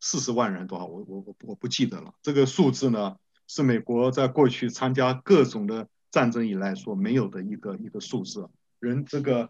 40万人多少，我不记得了。这个数字呢，是美国在过去参加各种的战争以来所没有的一个数字。人这个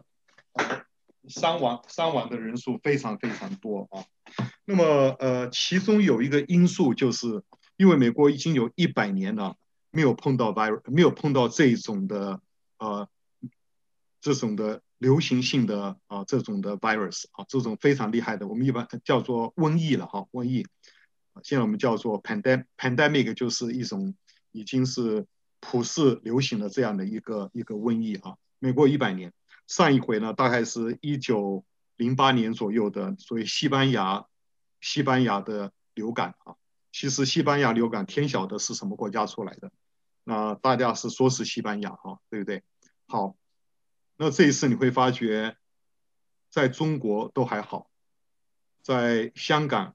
伤亡的人数非常非常多啊。那么其中有一个因素就是因为美国已经有100年了没有碰到 virus，没有碰到呃这种的流行性的这种的 virus 这种非常厉害的，我们一般叫做瘟疫了瘟疫。现在我们叫做 pandemic， 就是一种已经是普世流行的这样的一个瘟疫美国100年，上一回呢大概是1908年左右的，所谓西班牙的流感其实西班牙流感天晓得是什么国家出来的，那大家是说是西班牙对不对？好，那这一次你会发觉，在中国都还好，在香港、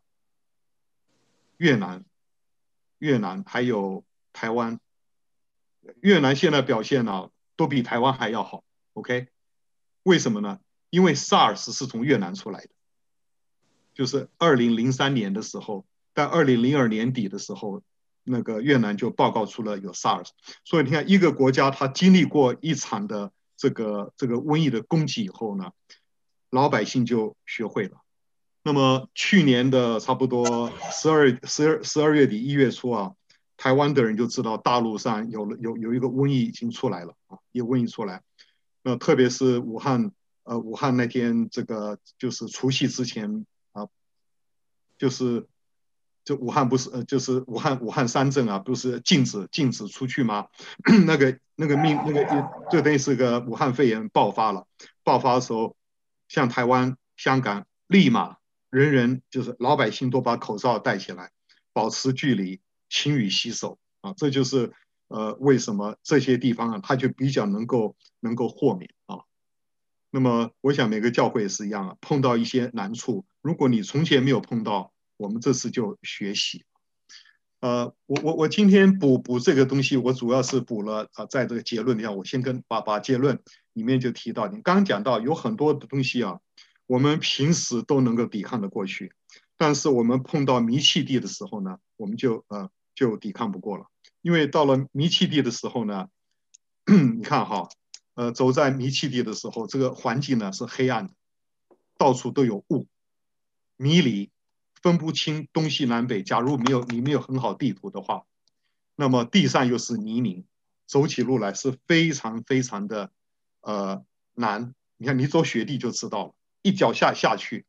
越南还有台湾，越南现在表现都比台湾还要好。OK，为什么呢？因为 SARS 是从越南出来的，就是2003年的时候，在2002年底的时候，那个越南就报告出了有 SARS，所以你看一个国家它经历过一场的这个瘟疫的攻击以后呢，老百姓就学会了。那么去年的差不多12月底1月初台湾的人就知道大陆上有一个瘟疫已经出来了一个瘟疫出来。那特别是武汉那天这个就是除夕之前就是就武汉不是就是武汉3镇不是禁止出去吗？那个就等于是个武汉肺炎爆发了。爆发的时候，像台湾、香港立马人人就是老百姓都把口罩戴起来，保持距离，勤于洗手这就是为什么这些地方它就比较能够豁免那么我想每个教会也是一样碰到一些难处，如果你从前没有碰到，我们这次就学习。我今天补这个东西，我主要是补了在这个结论里我先把结论里面就提到，你刚刚讲到有很多的东西我们平时都能够抵抗的过去，但是我们碰到迷气地的时候呢，我们就抵抗不过了，因为到了迷气地的时候呢，你看走在迷气地的时候，这个环境呢是黑暗的，到处都有雾，迷离，分不清东西南北。假如你没有很好地图的话，那么地上又是泥泞，走起路来是非常非常的难。你看，你走雪地就知道了，一脚下去，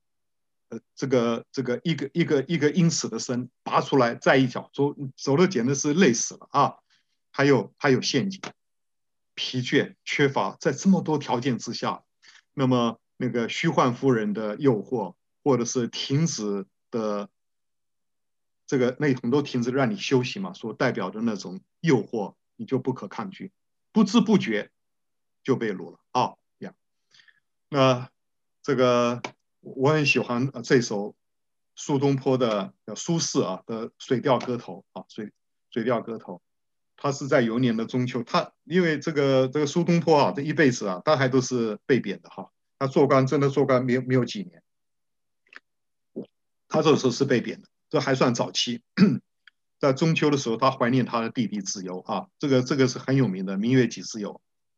这个一个英尺的深，拔出来再一脚，走的简直是累死了还有陷阱，疲倦、缺乏，在这么多条件之下，那么那个虚幻夫人的诱惑，或者是停止的那很多停止让你休息嘛，所代表的那种诱惑，你就不可抗拒，不知不觉就被掳了呀。那这个我很喜欢这首苏东坡的苏轼的《水调歌头》水调歌头。他是在有一年的中秋，他因为这个苏东坡这一辈子大概都是被贬的他真的做官没有几年，他这时候是被贬的，这还算早期。在中秋的时候，他怀念他的弟弟子由这个是很有名的《明月几时有》。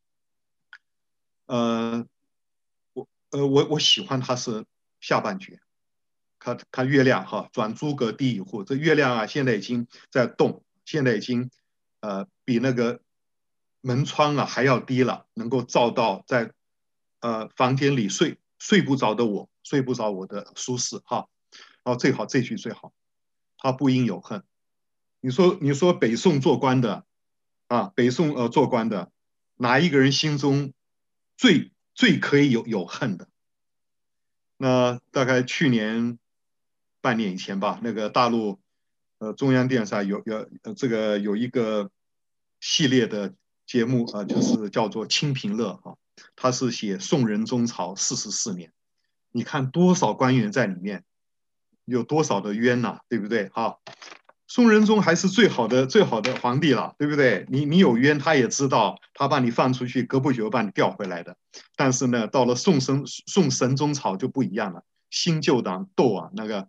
呃，我喜欢他是下半句，看月亮转诸葛第一户，这月亮现在已经在动，现在已经比那个门窗还要低了，能够照到在房间里睡不着的我，睡不着我的舒适最好这句最好，他不应有恨。你说北宋做官的北宋做官的哪一个人心中最可以有恨的？那大概去年半年以前吧，那个大陆中央电视台有一个系列的节目就是叫做《清平乐》他是写宋仁宗朝44年，你看多少官员在里面，有多少的冤对不对宋仁宗还是最好的皇帝了，对不对？你有冤，他也知道，他把你放出去，隔不久把你调回来的。但是呢，到了宋神宗朝就不一样了，新旧党斗那个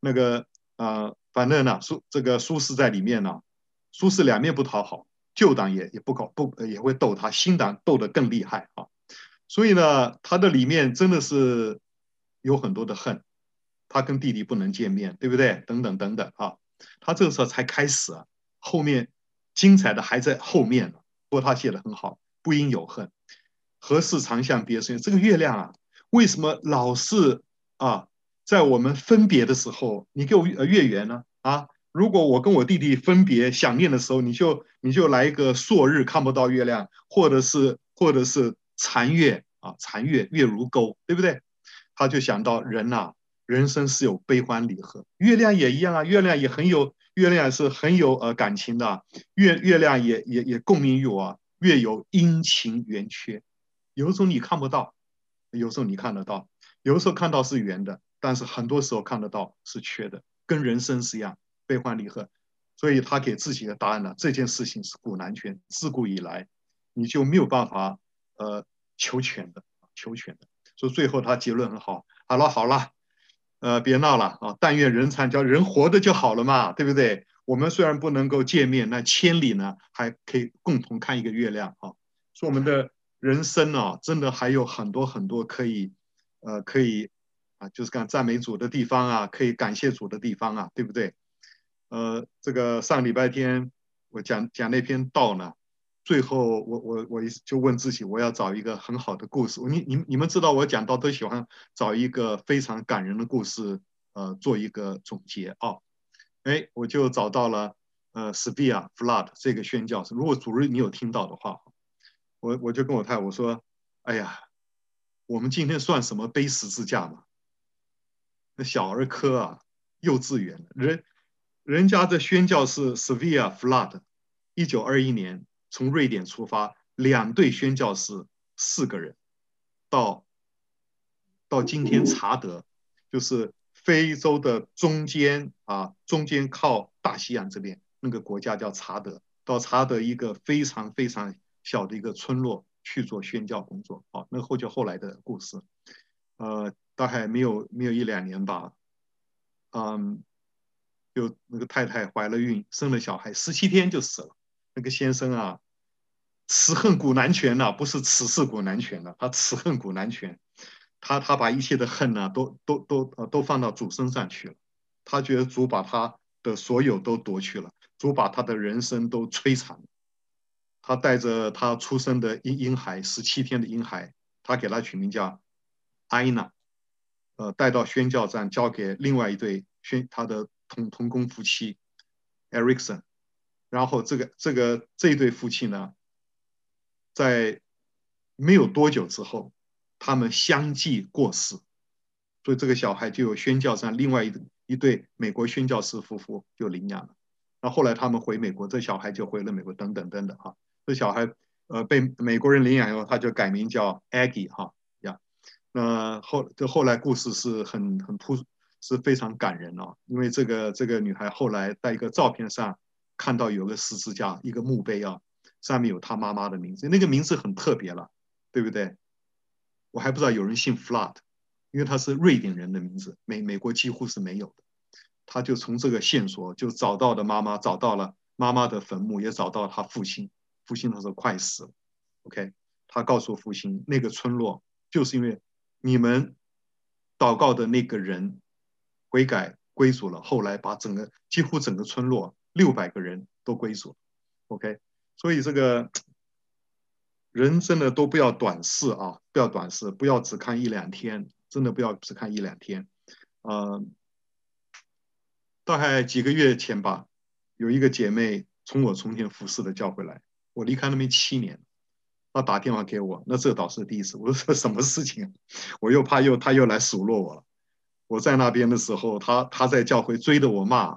那个反正呢，这个苏轼在里面呢，苏轼两面不讨好，旧党也不搞不也会斗他，新党斗得更厉害啊。所以呢，他的里面真的是有很多的恨，他跟弟弟不能见面，对不对？等等等等啊，他这个时候才开始啊，后面精彩的还在后面呢。不过他写的很好，不应有恨，何事长向别生？这个月亮啊，为什么老是啊，在我们分别的时候，你给我月圆呢？啊，如果我跟我弟弟分别想念的时候，你就来一个朔日看不到月亮，或者是残月啊，残月月如钩，对不对？他就想到人呐、人生是有悲欢离合，月亮也一样啊，月亮是很有感情的啊，月亮也共鸣于我啊，月有阴晴圆缺，有的时候你看不到，有时候你看得到，有的时候看到是圆的，但是很多时候看得到是缺的，跟人生是一样，悲欢离合。所以他给自己的答案呢，这件事情是古难全，自古以来你就没有办法求全的，求全的。所以最后他结论很好，好了好了，别闹了啊！但愿人长叫人活着就好了嘛，对不对？我们虽然不能够见面，那千里呢还可以共同看一个月亮啊。说我们的人生啊，真的还有很多很多可以啊，就是讲赞美主的地方啊，可以感谢主的地方啊，对不对？这个上礼拜天我讲那篇道呢，最后我就问自己，我要找一个很好的故事。你们知道我讲到都喜欢找一个非常感人的故事，做一个总结啊。哎，我就找到了Svea Flood 这个宣教士。如果主日你有听到的话，我就跟我太太我说，哎呀，我们今天算什么背十字架嘛？那小儿科啊，幼稚园人家的宣教是 Svea Flood，1921年从瑞典出发，两队宣教士4个人，到今天查德，就是非洲的中间啊，中间靠大西洋这边那个国家叫查德，到查德一个非常非常小的一个村落去做宣教工作。好，那后来的故事，大概没有1-2年吧，嗯，就那个太太怀了孕，生了小孩，17天就死了。那个先生啊，慈恨古难全呐、不是此事古难全了，他慈恨古难全，他把一切的恨呢、都放到主身上去了。他觉得主把他的所有都夺去了，主把他的人生都摧残了。他带着他出生的婴孩，17天的婴孩，他给他取名叫艾娜，带到宣教站，交给另外一对他的同工夫妻 Erickson，然后这一对夫妻呢，在没有多久之后，他们相继过世，所以这个小孩就有宣教上另外一对美国宣教师夫妇就领养了。那后来他们回美国，这小孩就回了美国，等等等等哈。这小孩被美国人领养以后，他就改名叫 Aggie 哈呀。那后来故事是是非常感人哦，因为这个女孩后来在一个照片上看到有个十字架，一个墓碑啊，上面有她妈妈的名字，那个名字很特别了，对不对？我还不知道有人姓 Flood，因为他是瑞典人的名字，美国几乎是没有的。他就从这个线索就找到了妈妈，找到了妈妈的坟墓，也找到了他父亲。父亲那时候快死了，OK，他告诉父亲，那个村落就是因为你们祷告的那个人悔改归主了，后来把几乎整个村落600个人都归主，OK，所以这个人真的都不要短视啊，不要短视，不要只看1-2天，真的不要只看1-2天。呃，大概几个月前吧，有一个姐妹从我从前服侍的叫回来，我离开那边7年，她打电话给我，那这倒是第一次。我说什么事情啊？我又怕她又来数落我了。我在那边的时候，她在教会追着我骂，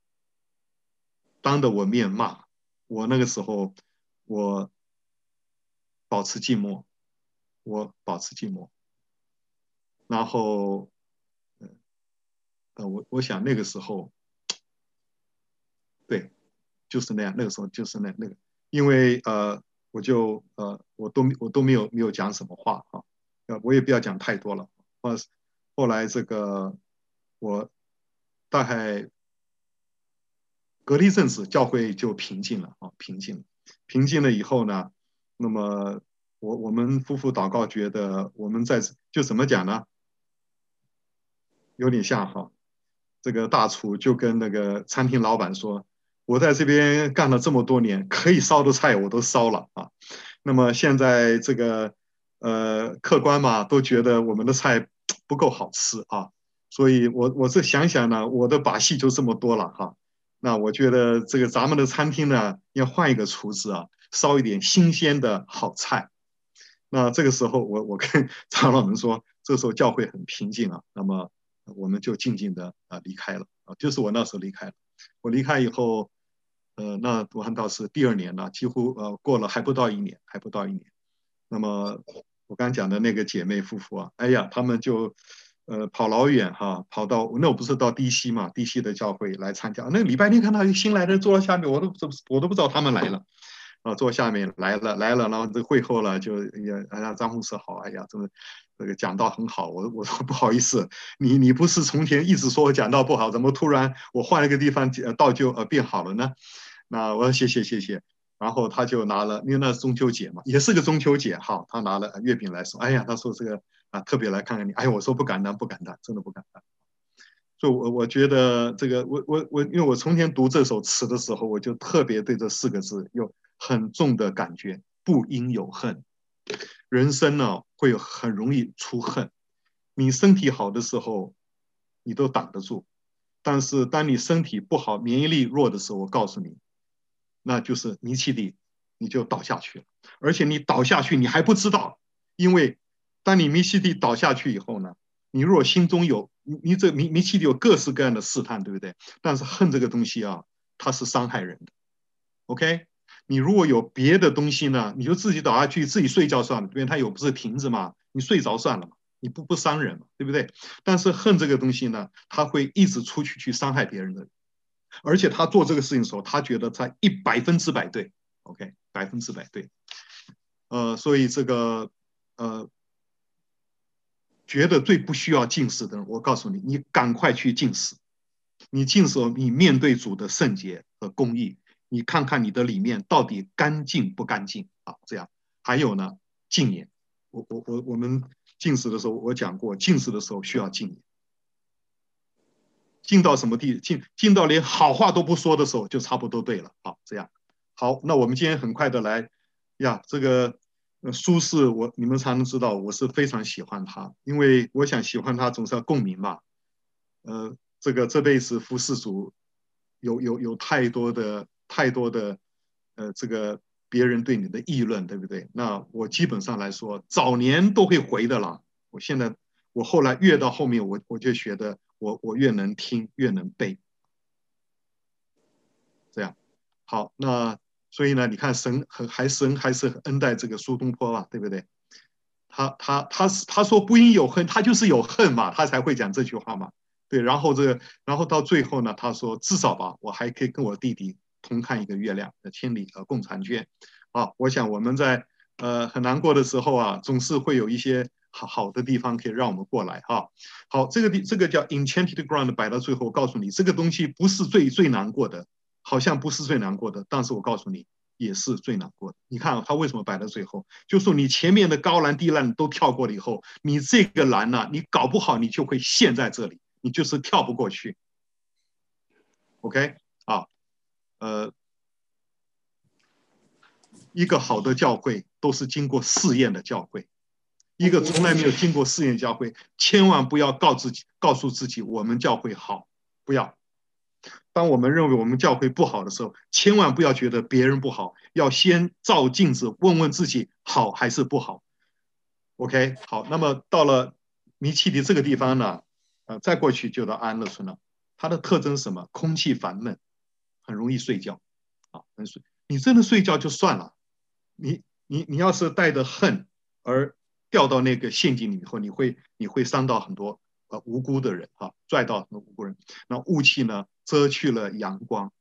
当着我面骂。我那个时候我保持静默，我保持静默。然后我想那个时候对，就是那样，那个时候就是那个，因为我都没有讲什么话啊，我也不要讲太多了。后来这个我大概隔了一阵子，教会就平静了啊，平静了。平静了以后呢，那么我们夫妇祷告，觉得我们就怎么讲呢？有点像哈，这个大厨就跟那个餐厅老板说：“我在这边干了这么多年，可以烧的菜我都烧了啊。那么现在这个客官嘛，都觉得我们的菜不够好吃啊，所以我这想想呢，我的把戏就这么多了哈。那我觉得这个咱们的餐厅呢，要换一个厨子啊，烧一点新鲜的好菜。那这个时候我跟长老们说，这时候教会很平静啊，那么我们就静静的离开了啊，就是我那时候离开了。我离开以后，那我看到是第二年了，几乎过了还不到一年，还不到一年。那么我刚讲的那个姐妹夫妇啊，哎呀，他们就跑老远哈，跑到那我不是到低溪嘛，低溪的教会来参加。那个礼拜天看到新来的人坐在下面，我都不知道他们来了。啊，坐下面来了，然后这会后了，就也哎呀，张牧师好，哎呀，这个讲道很好，我说不好意思，你不是从前一直说我讲道不好，怎么突然我换了个地方道就变好了呢？那我说谢谢，然后他就拿了，因为那是中秋节嘛，也是个中秋节哈，他拿了月饼来说，哎呀，他说这个特别来看看你，哎呀，我说不敢当，不敢当，真的不敢当。所以我觉得这个因为我从前读这首词的时候，我就特别对这四个字有很重的感觉，不应有恨。人生呢会很容易出恨，你身体好的时候，你都挡得住，但是当你身体不好、免疫力弱的时候，我告诉你，那就是泥气地，你就倒下去了。而且你倒下去，你还不知道，因为当你迷气地倒下去以后呢，你若心中有你这迷气地有各式各样的试探，对不对？但是恨这个东西啊，它是伤害人的。OK，你如果有别的东西呢，你就自己倒下去，自己睡觉算了，因为它有不是瓶子嘛，你睡着算了嘛，你不伤人嘛，对不对？但是恨这个东西呢，它会一直出去伤害别人的，而且他做这个事情的时候，他觉得他100%对，OK，100%对。所以这个觉得最不需要进食的人，我告诉你，你赶快去进食。你进食，你面对主的圣洁和公义，你看看你的里面到底干净不干净啊？这样，还有呢，禁言。我们进食的时候，我讲过，进食的时候需要禁言。进到什么地进到连好话都不说的时候，就差不多对了。好，这样好，那我们今天很快的来呀，这个苏轼，你们才能知道我是非常喜欢他，因为我想喜欢他总是要共鸣嘛。这辈子服侍主有太多的这个别人对你的议论，对不对？那我基本上来说，早年都会回的了。我后来越到后面，我就觉得我越能听，越能背，这样好。那所以呢，你看神还是恩待这个苏东坡嘛，对不对？他说不应有恨，他就是有恨嘛，他才会讲这句话嘛。对，然后到最后呢，他说至少吧，我还可以跟我弟弟同看一个月亮的千里和共婵娟。啊，我想我们在很难过的时候啊，总是会有一些好的地方可以让我们过来哈。好，这个叫 enchanted ground 摆到最后，我告诉你，这个东西不是最难过的，好像不是最难过的，但是我告诉你，也是最难过的。你看他为什么摆到最后？就说你前面的高栏低栏都跳过了以后，你这个栏呢，你搞不好你就会陷在这里，你就是跳不过去。OK， 啊，呃，一个好的教会都是经过试验的教会，一个从来没有经过试验教会，千万不要告诉自己我们教会好，不要。当我们认为我们教会不好的时候，千万不要觉得别人不好，要先照镜子问问自己好还是不好。OK， 好，那么到了米奇里这个地方呢，再过去就到安乐村了。它的特征是什么？空气烦闷，很容易睡觉啊，你真的睡觉就算了，你要是带着恨而掉到那个陷阱里以后，你会伤到很多无辜的人啊，拽到很多无辜人。那雾气呢，遮去了阳光，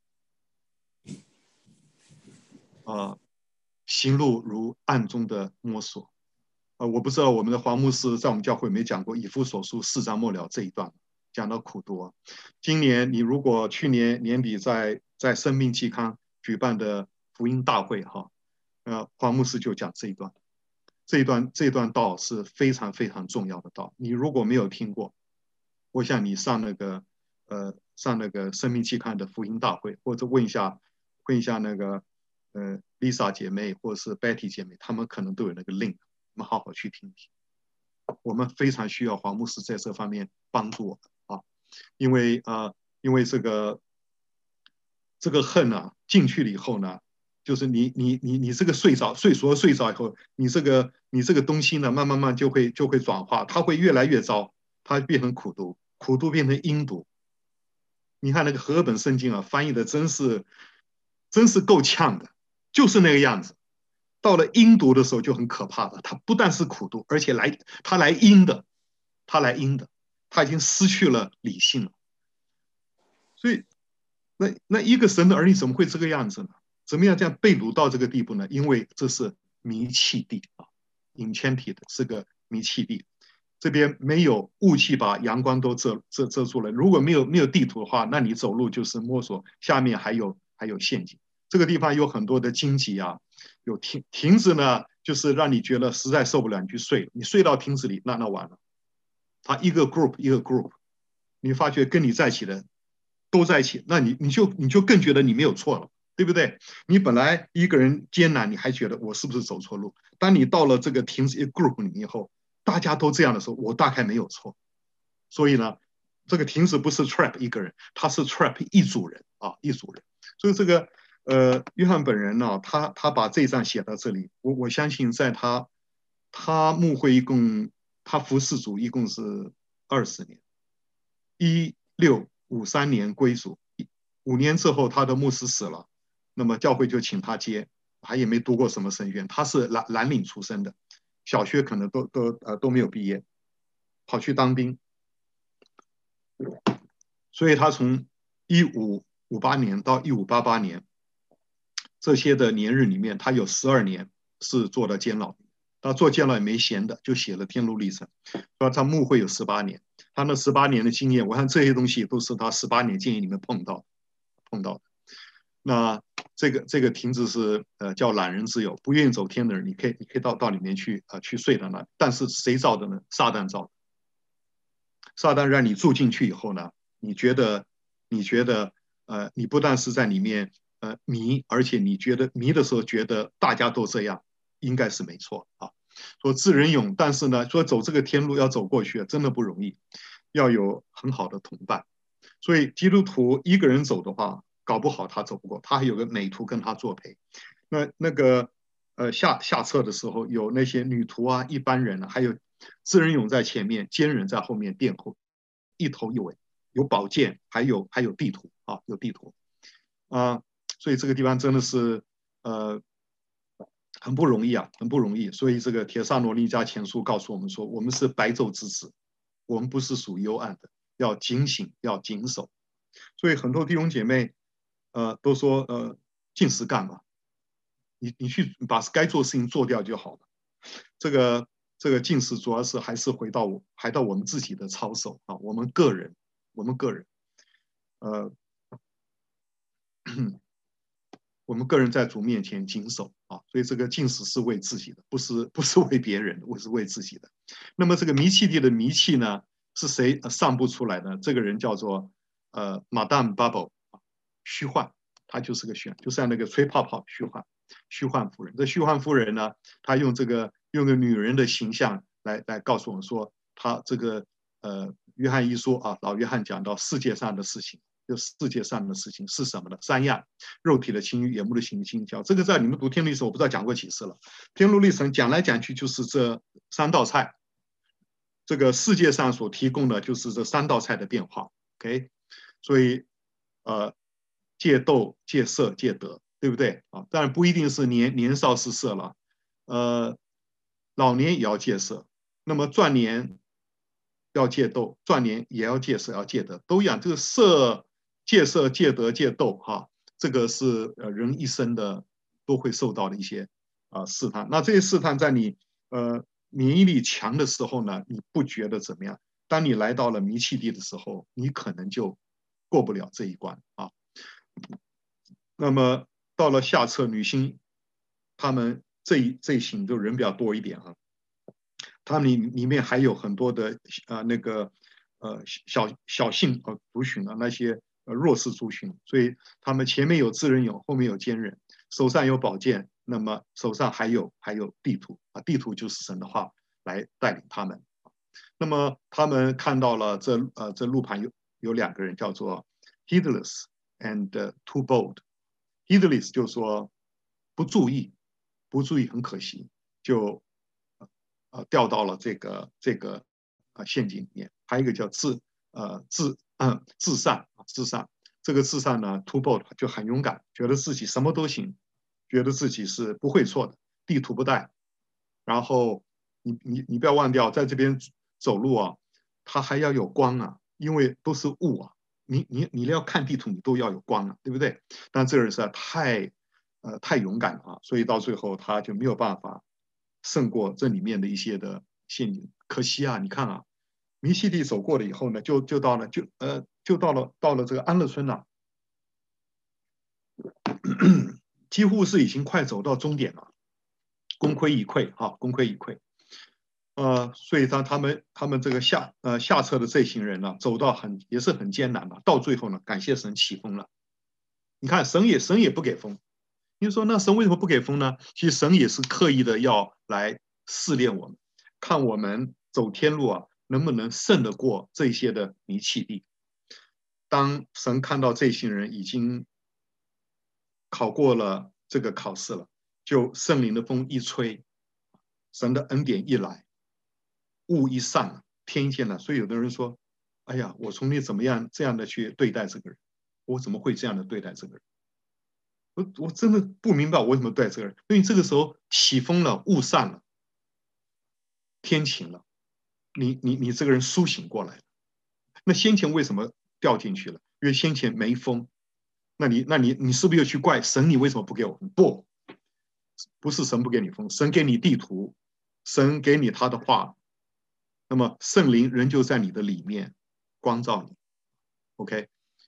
行路如暗中的摸索。我不知道我们的黄牧师在我们教会没讲过以弗所书4章末了这一段。 讲到苦读啊。今年你如果去年年底在生命期刊举办的福音大会哈，黄牧师就讲这一段，这一段道是非常非常重要的道。你如果没有听过，我想你上那个生命期刊的福音大会，或者问一下那个Lisa 姐妹或者是 Betty 姐妹，她们可能都有那个 link， 我们好好去听听。我们非常需要黄牧师在这方面帮助我们啊，因为这个恨啊进去了以后呢，就是你这个睡着以后，你这个东西呢，慢慢就会转化，它会越来越糟，它变成苦毒，苦毒变成阴毒。你看那个和合本圣经啊，翻译的真是够呛的，就是那个样子。到了阴毒的时候就很可怕了，它不但是苦毒，而且它来阴的，它已经失去了理性了。所以，那一个神的儿女怎么会这个样子呢？怎么样这样被掳到这个地步呢？因为这是迷气地啊，enchanted 是个迷气地，这边没有雾气把阳光都遮住了。如果没有地图的话，那你走路就是摸索，下面还有陷阱。这个地方有很多的荆棘啊，有亭子呢，就是让你觉得实在受不了，你去睡，你睡到亭子里，那完了。他一个 group， 你发觉跟你在一起的都在一起，那你就更觉得你没有错了，对不对？你本来一个人艰难，你还觉得我是不是走错路？当你到了这个亭子一个 group 里面以后，大家都这样的时候，我大概没有错。所以呢，这个亭子不是 trap 一个人，他是 trap 一组人啊，一组人。所以这个约翰本人呢，他把这一章写到这里，我相信在他牧会他服侍主一共是20年，1653年归主，5年之后他的牧师死了，那么教会就请他接，他也没读过什么神学，他是蓝领出身的，小学可能都没有毕业，跑去当兵，所以他从1558年到1588年这些的年日里面，他有12年是做的监牢。他做监牢也没闲的，就写了《天路历程》。说他牧会有18年，他那18年的经验，我看这些东西都是他18年经验里面碰到的。那这个亭子是叫懒人之友，不愿意走天的人，你可以到里面去睡到那。但是谁造的呢？撒旦造的。撒旦让你住进去以后呢，你觉得你不但是在里面迷，而且你觉得迷的时候觉得大家都这样，应该是没错啊。说智人勇，但是呢，说走这个天路要走过去真的不容易，要有很好的同伴。所以基督徒一个人走的话，搞不好他走不过，他还有个美徒跟他作陪。那个下册的时候有那些女徒啊，一般人啊，还有智人勇在前面，奸人在后面殿后，一头一尾，有宝剑，还有地图啊，有地图啊，所以这个地方真的是很不容易啊，很不容易。所以这个帖撒罗尼迦前书告诉我们说，我们是白昼之子，我们不是属幽暗的，要警醒，要谨守。所以很多弟兄姐妹都说禁食干嘛？你去把该做的事情做掉就好了。这个禁食主要是还是回到我们自己的操守啊，我们个人，我们个人在主面前谨守啊，所以这个禁食是为自己的，不是为别人的，我是为自己的。那么这个迷气地的迷气呢，是谁散布出来的？这个人叫做Madame Bubble， 虚幻，他就是个虚，就像那个吹泡泡虚幻夫人。这虚幻夫人呢，她用个女人的形象来告诉我们说，她这个约翰一书啊，老约翰讲到世界上的事情。就世界上的事情是什么呢？3样：肉体的情欲、眼目的情欲、心焦。这个在你们读天路历程，我不知道讲过几次了。天路历程讲来讲去就是这3道菜，这个世界上所提供的就是这3道菜的变化。OK， 所以戒斗、戒色、戒德，对不对啊？当然不一定是年少是色了，老年也要戒色。那么壮年要戒斗，壮年也要戒色，要戒德，都一样。这个戒色、戒德、戒斗，哈，这个是人一生的都会受到的一些试探。那这些试探在你免疫力强的时候呢，你不觉得怎么样？ 当你来到了迷契地的时候，你可能就过不了这一关啊。那么到了下册女星，他们这一行就人比较多一点啊，他们里面还有很多的那个小姓族群的那些弱势族群，所以他们前面有智人俑，后面有奸人，手上有宝剑，那么手上还有地图啊，地图就是神的话来带领他们。那么他们看到了这路盘有两个人叫做 heedless and too bold。heedless 就说不注意，很可惜，就掉到了这个陷阱里面。还有一个叫至善，这个至善呢 too bold 就很勇敢，觉得自己什么都行，觉得自己是不会错的，地图不带。然后你不要忘掉，在这边走路啊，它还要有光啊，因为都是雾啊。你要看地图，你都要有光啊，对不对？但这个人实在太勇敢了啊，所以到最后他就没有办法胜过这里面的一些的陷阱。可惜啊，你看啊，迷西地走过了以后呢，就到了这个安乐村了，几乎是已经快走到终点了，功亏一篑啊，功亏一篑。所以他们这个下册的这群人呢，走到也是很艰难吧。到最后呢，感谢神起风了。你看神也不给风，你说那神为什么不给风呢？其实神也是刻意的要来试炼我们，看我们走天路啊能不能胜得过这些的迷气地。当神看到这群人已经考过了这个考试了，就圣灵的风一吹，神的恩典一来。雾一散了，天一见了，所以有的人说：“哎呀，我从你怎么样这样的去对待这个人？我怎么会这样的对待这个人？我真的不明白我为什么对待这个人。因为这个时候起风了，雾散了，天晴了，你这个人苏醒过来了。那先前为什么掉进去了？因为先前没风。那你是不是又去怪神？你为什么不给我风？不是神不给你风，神给你地图，神给你他的话。”那么圣灵仍旧在你的里面光照你 ，OK，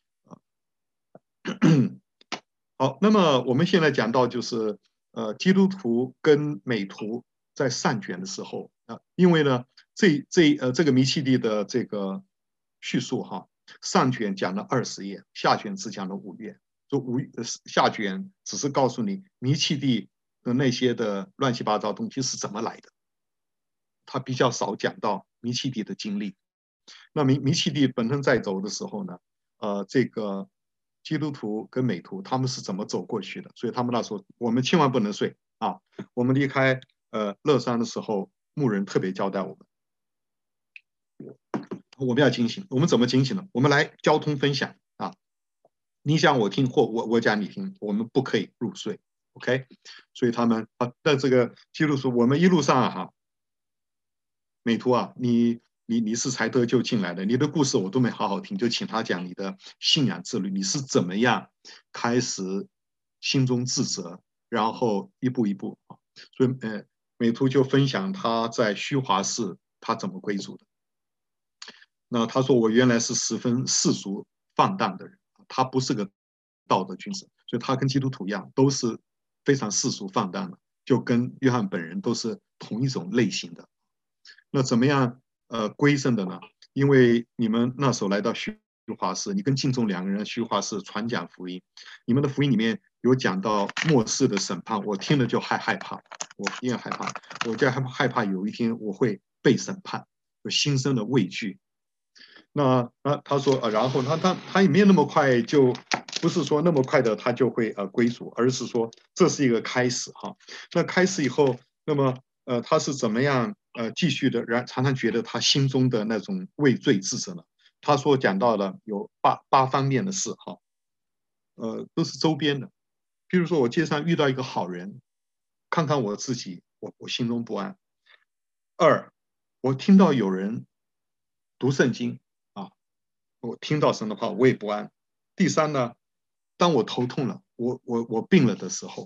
好，那么我们现在讲到就是基督徒跟美徒在上卷的时候因为呢这个迷契地的这个叙述哈，上卷讲了20页，下卷只讲了5页，下卷只是告诉你迷契地的那些的乱七八糟东西是怎么来的，他比较少讲到迷契地的经历。那迷契地本身在走的时候呢，这个基督徒跟美徒他们是怎么走过去的？所以他们那时候我们千万不能睡啊！我们离开乐山的时候，牧人特别交代我们，我们要警醒。我们怎么警醒呢？我们来交通分享啊！你讲我听，或我讲你听，我们不可以入睡。OK， 所以他们在这个基督徒，我们一路上哈，美图啊，你是才得救进来的，你的故事我都没好好听，就请他讲你的信仰之旅，你是怎么样开始心中自责，然后一步一步啊。所以美图就分享他在虚华寺他怎么归主的。那他说我原来是十分世俗放荡的人，他不是个道德君子，所以他跟基督徒一样，都是非常世俗放荡的，就跟约翰本人都是同一种类型的。那怎么样归正的呢？因为你们那时候来到虚华寺，你跟敬重2个人虚华寺传讲福音，你们的福音里面有讲到末世的审判，我听了就害怕，我因为害怕，我就害怕有一天我会被审判，有心生的畏惧。那他说然后他也没有那么快，就不是说那么快的他就会归主，而是说这是一个开始哈。那开始以后，那么他是怎么样继续的，常常觉得他心中的那种畏罪自责呢？他说讲到了有八方面的事哈，都是周边的。譬如说我街上遇到一个好人，看看我自己，我心中不安。2，我听到有人读圣经啊，我听到神的话，我也不安。第3呢，当我头痛了，我病了的时候，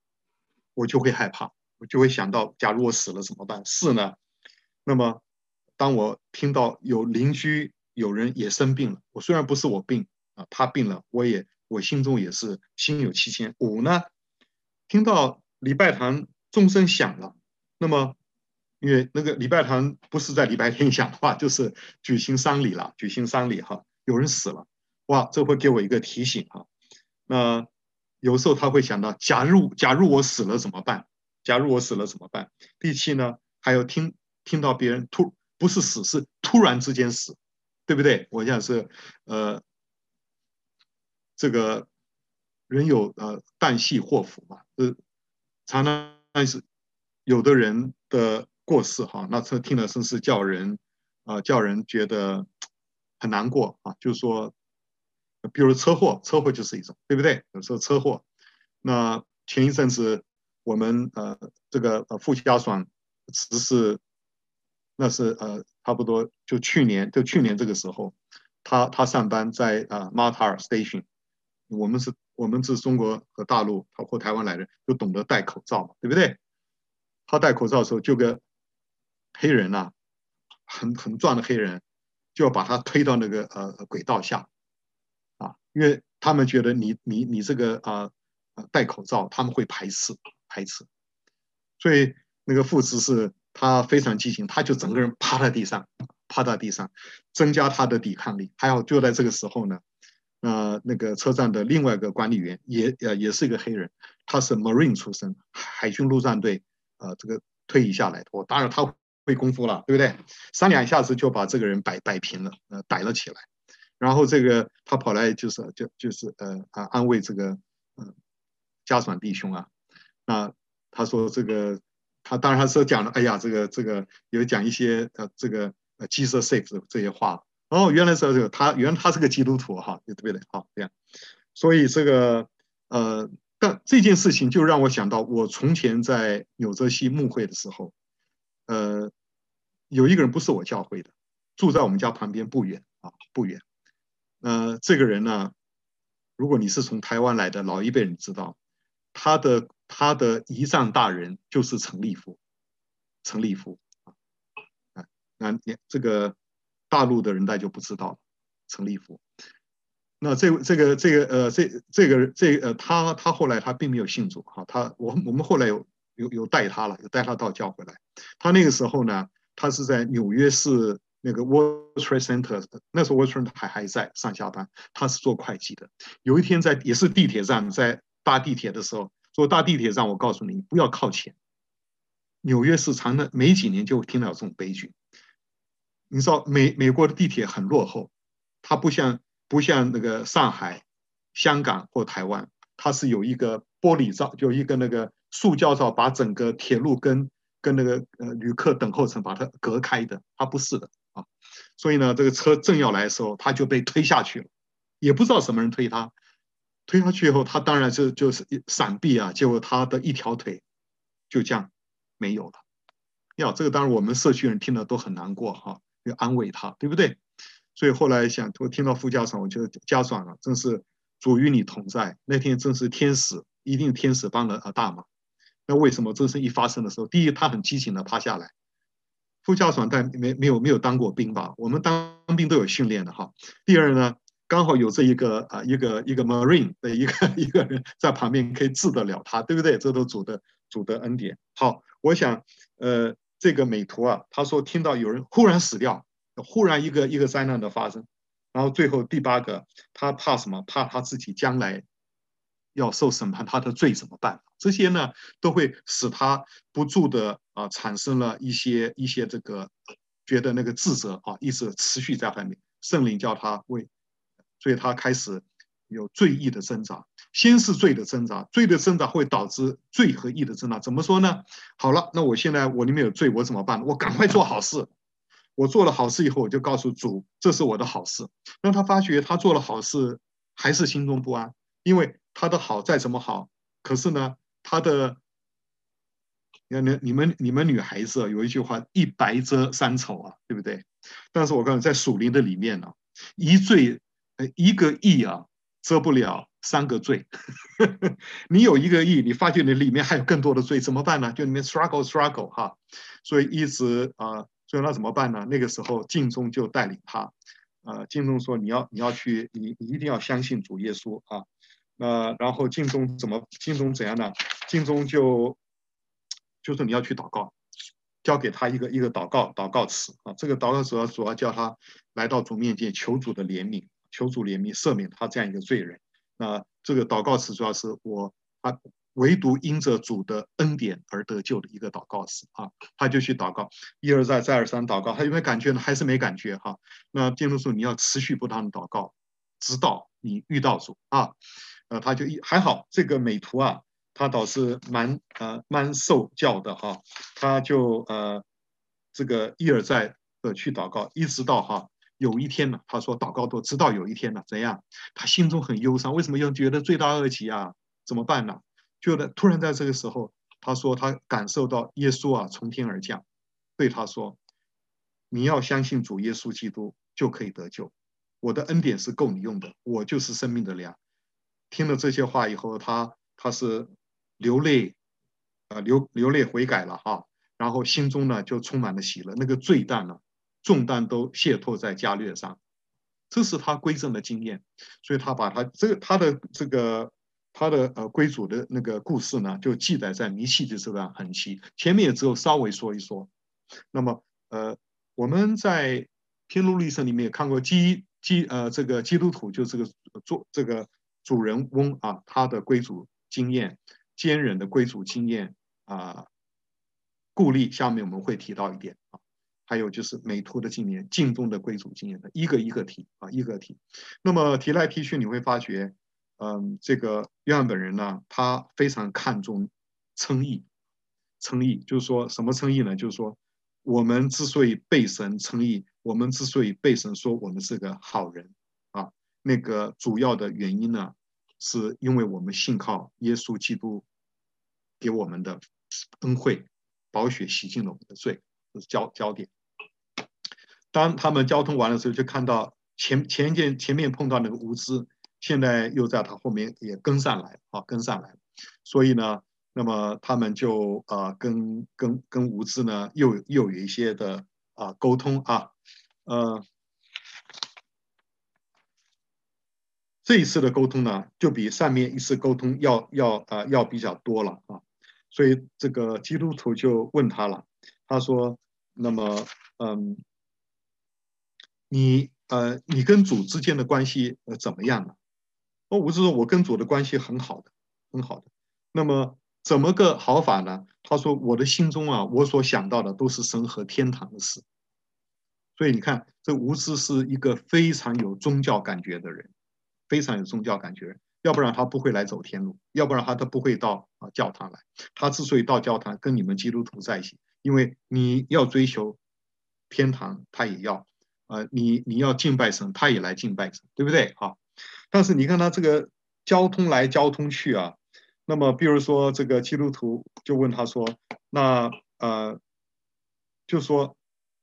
我就会害怕，我就会想到，假如我死了怎么办？4呢，那么当我听到有邻居有人也生病了，我虽然不是我病啊，他病了，我心中也是心有戚戚。5呢，听到礼拜堂钟声响了，那么因为那个礼拜堂不是在礼拜天讲话，就是举行丧礼了，举行丧礼哈，有人死了，哇，这会给我一个提醒哈。那有时候他会想到，假如我死了怎么办？假如我死了怎么办？第7呢，还有听到别人不是死，是突然之间死，对不对？我想是这个人有旦夕祸福嘛，常常是有的人的过世哈，那这听了真是叫人觉得很难过啊，就是说，比如车祸就是一种，对不对？有时候车祸，那前一阵子我们这个傅家爽辞世，那是差不多就去年这个时候，他上班在马塔尔 Station，我们是中国和大陆或台湾来的，都懂得戴口罩嘛，对不对？他戴口罩的时候，就个黑人啊，很壮的黑人，就要把他推到那个轨道下啊，因为他们觉得你这个戴口罩，他们会排斥，所以那个副执事他非常激情，他就整个人趴在地上，增加他的抵抗力。还有就在这个时候呢，那个车站的另外一个管理员也是一个黑人，他是 Marine 出身，海军陆战队这个退役下来的。我当然他会功夫了，对不对？3、2下子就把这个人摆平了，逮了起来。然后这个他跑来就是安慰这个家爽弟兄啊，那他说这个他当然他是讲了，哎呀这个有讲一些这个Jesus safe 这些话。哦，原来是这个原来他是个基督徒哈，对不对？好，这样，所以这个但这件事情就让我想到，我从前在纽泽西牧会的时候，有一个人不是我教会的，住在我们家旁边不远啊，不远。这个人呢，如果你是从台湾来的老一辈人知道，他的姨丈大人就是陈立夫啊，那这个大陆的人大家就不知道了，陈立夫。那他后来他并没有信主哈，我们后来有带他了，有带他到教会来。他那个时候呢，他是在纽约市那个 World Trade Center， 那时候 World Trade Center 还在上下班，他是做会计的。有一天也是地铁站，在搭地铁的时候，坐大地铁站，我告诉你不要靠前。纽约市常的没几年就听到这种悲剧。你知道美国的地铁很落后，它不像那个上海、香港或台湾，它是有一个玻璃罩，有一个那个塑胶罩，把整个铁路跟那个旅客等候层把它隔开的，它不是的啊。所以呢，这个车正要来的时候，他就被推下去了，也不知道什么人推他，推下去以后，他当然就是闪避啊，结果他的一条腿就这样没有了。这个当然我们社区人听了都很难过哈，要安慰他，对不对？所以后来我听到副家长，我觉得家长啊，真是主与你同在。那天真是天使，一定天使帮了大忙。那为什么这事一发生的时候，第一他很激情的趴下来。副家长但没有当过兵吧？我们当兵都有训练的哈。第二呢，刚好有这一个Marine 的一个人在旁边可以治得了他，对不对？这都主的恩典。好，我想这个美图啊，他说听到有人忽然死掉，忽然一个灾难的发生，然后最后第8个，他怕什么？怕他自己将来要受审判，他的罪怎么办？这些呢，都会使他不住的产生了一些这个觉得那个自责啊，一直持续在外面。圣灵叫他所以他开始有罪意的挣扎。先是罪的挣扎，罪的挣扎会导致罪和义的挣扎。怎么说呢？好了，那我现在我里面有罪，我怎么办？我赶快做好事。我做了好事以后，我就告诉主，这是我的好事。让他发觉他做了好事，还是心中不安，因为他的好再怎么好，可是呢，他的你们女孩子有一句话，一白遮三丑啊，对不对？但是我告诉你，在属灵的里面呢，一个义啊，遮不了3个罪。你有1个义，你发觉你里面还有更多的罪，怎么办呢？就里面 struggle 哈，所以一直所以他怎么办呢？那个时候敬宗就带领他，敬宗说你要去，你一定要相信主耶稣啊。然后敬宗怎样呢？敬宗就说你要去祷告，交给他一个祷告词啊。这个祷告词主要叫他来到主面前求主的怜悯，求主怜悯赦免他这样一个罪人。那这个祷告词主要是唯独因着主的恩典而得救的一个祷告词啊。他就去祷告，一而再再而三祷告，他有没有感觉呢？还是没感觉哈。那敬宗说你要持续不断的祷告，直到你遇到主啊。他就还好，这个美图啊，他倒是蛮受教的哈。他就这个一而再的去祷告，一直到有一天呢，他说祷告多，直到有一天呢，怎样？他心中很忧伤，为什么又觉得罪大恶极啊？怎么办呢？突然在这个时候，他说他感受到耶稣啊从天而降，对他说：“你要相信主耶稣基督就可以得救，我的恩典是够你用的，我就是生命的粮。”听了这些话以后，他是流泪，流泪悔改了哈，然后心中呢就充满了喜乐，那个重担都卸脱在加略上，这是他归正的经验，所以他把他的归主的那个故事呢，就记载在弥契的这段痕迹，前面也只有稍微说一说。那么我们在天路历史里面也看过这个基督徒就这个主人翁啊，他的归主经验，坚忍的归主经验故例下面我们会提到一点啊。还有就是美图的经验，敬宗的归主经验的一个提啊，一个提。那么提来提去，你会发觉，这个约翰本人呢，他非常看重称义。称义就是说什么称义呢？就是说我们之所以被神称义，我们之所以被神说我们是个好人啊，那个主要的原因呢，是因为我们信靠耶稣基督给我们的恩惠，宝血洗净了我们的罪，这是焦点。当他们交通完的时候，就看到前面碰到那个无知，现在又在他后面也跟上来啊，跟上来。所以呢，那么他们就跟无知呢又有一些的沟通啊，这一次的沟通呢，就比上面一次沟通要比较多了啊。所以这个基督徒就问他了，他说：“那么你跟主之间的关系怎么样呢？”无知说：“我跟主的关系很好的，很好的。那么怎么个好法呢？”他说：“我的心中啊，我所想到的都是神和天堂的事。”所以你看，这无知是一个非常有宗教感觉的人，非常有宗教感觉，要不然他不会来走天路，要不然他都不会到教堂来。他之所以到教堂跟你们基督徒在一起，因为你要追求天堂，他也要你要敬拜神，他也来敬拜神，对不对？但是你看他这个交通来交通去啊，那么比如说这个基督徒就问他说，那就说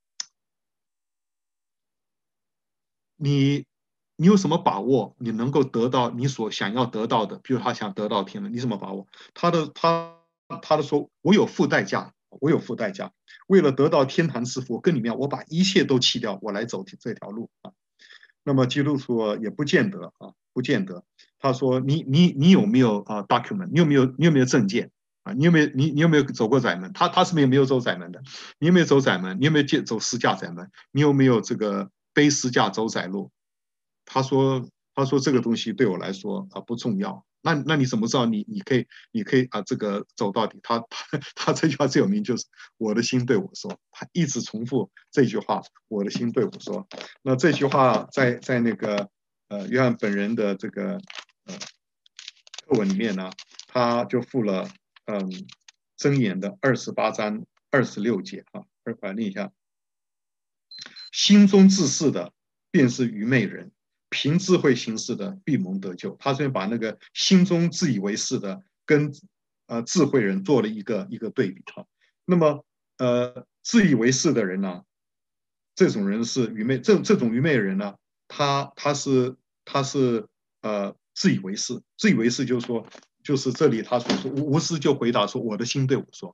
你有什么把握你能够得到你所想要得到的？比如他想得到天了，你什么把握？他的说，我有付代价，我有付代价，为了得到天堂之福，我跟你们讲，我把一切都弃掉，我来走这条路啊。那么基督徒也不见得啊，不见得。他说你有没有document？你有没有证件啊？你有没有走过窄门？他是没有走窄门的。你有没有走窄门？你有没有走十架窄门？你有没有这个背十架走窄路？他说这个东西对我来说不重要。那你怎么知道你可以这个走到底？他这句话最有名就是我的心对我说，他一直重复这句话，我的心对我说。那这句话在那个约翰本人的这个课文里面呢，他就附了箴言的28章26节啊，念一下：心中自恃的便是愚昧人，凭智慧行事的必蒙得救。他这边把那个心中自以为是的跟智慧人做了一个对比哈。那么自以为是的人呢，这种人是愚昧，这种愚昧的人呢，他是自以为是，自以为是就是说，就是这里他所说，无私就回答说，我的心对我说，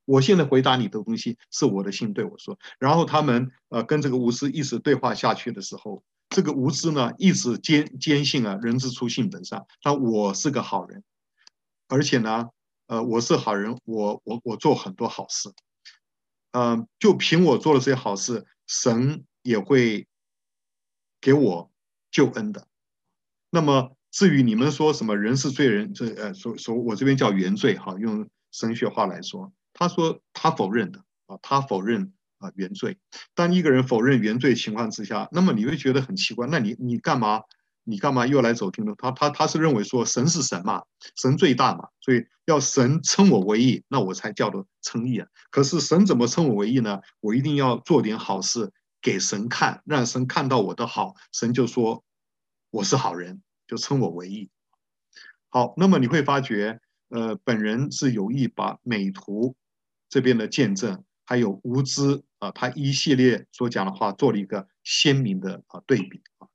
我现在回答你的东西是我的心对我说。然后他们跟这个无知一直对话下去的时候，这个无知呢一直坚信啊，人之初性本善，他我是个好人，而且呢，我是好人，我做很多好事，就凭我做的这些好事，神也会给我救恩的。那么至于你们说什么人是罪人，说我这边叫原罪哈，用神学话来说，他说他否认的啊，他否认原罪。当一个人否认原罪情况之下，那么你会觉得很奇怪，那你干嘛？你干嘛又来走听呢？他是认为说神是神嘛，神最大嘛，所以要神称我为义，那我才叫做称义啊。可是神怎么称我为义呢？我一定要做点好事给神看，让神看到我的好，神就说我是好人，就称我为义。好，那么你会发觉，本人是有意把美图这边的见证，还有无知他一系列所讲的话做了一个鲜明的对比啊。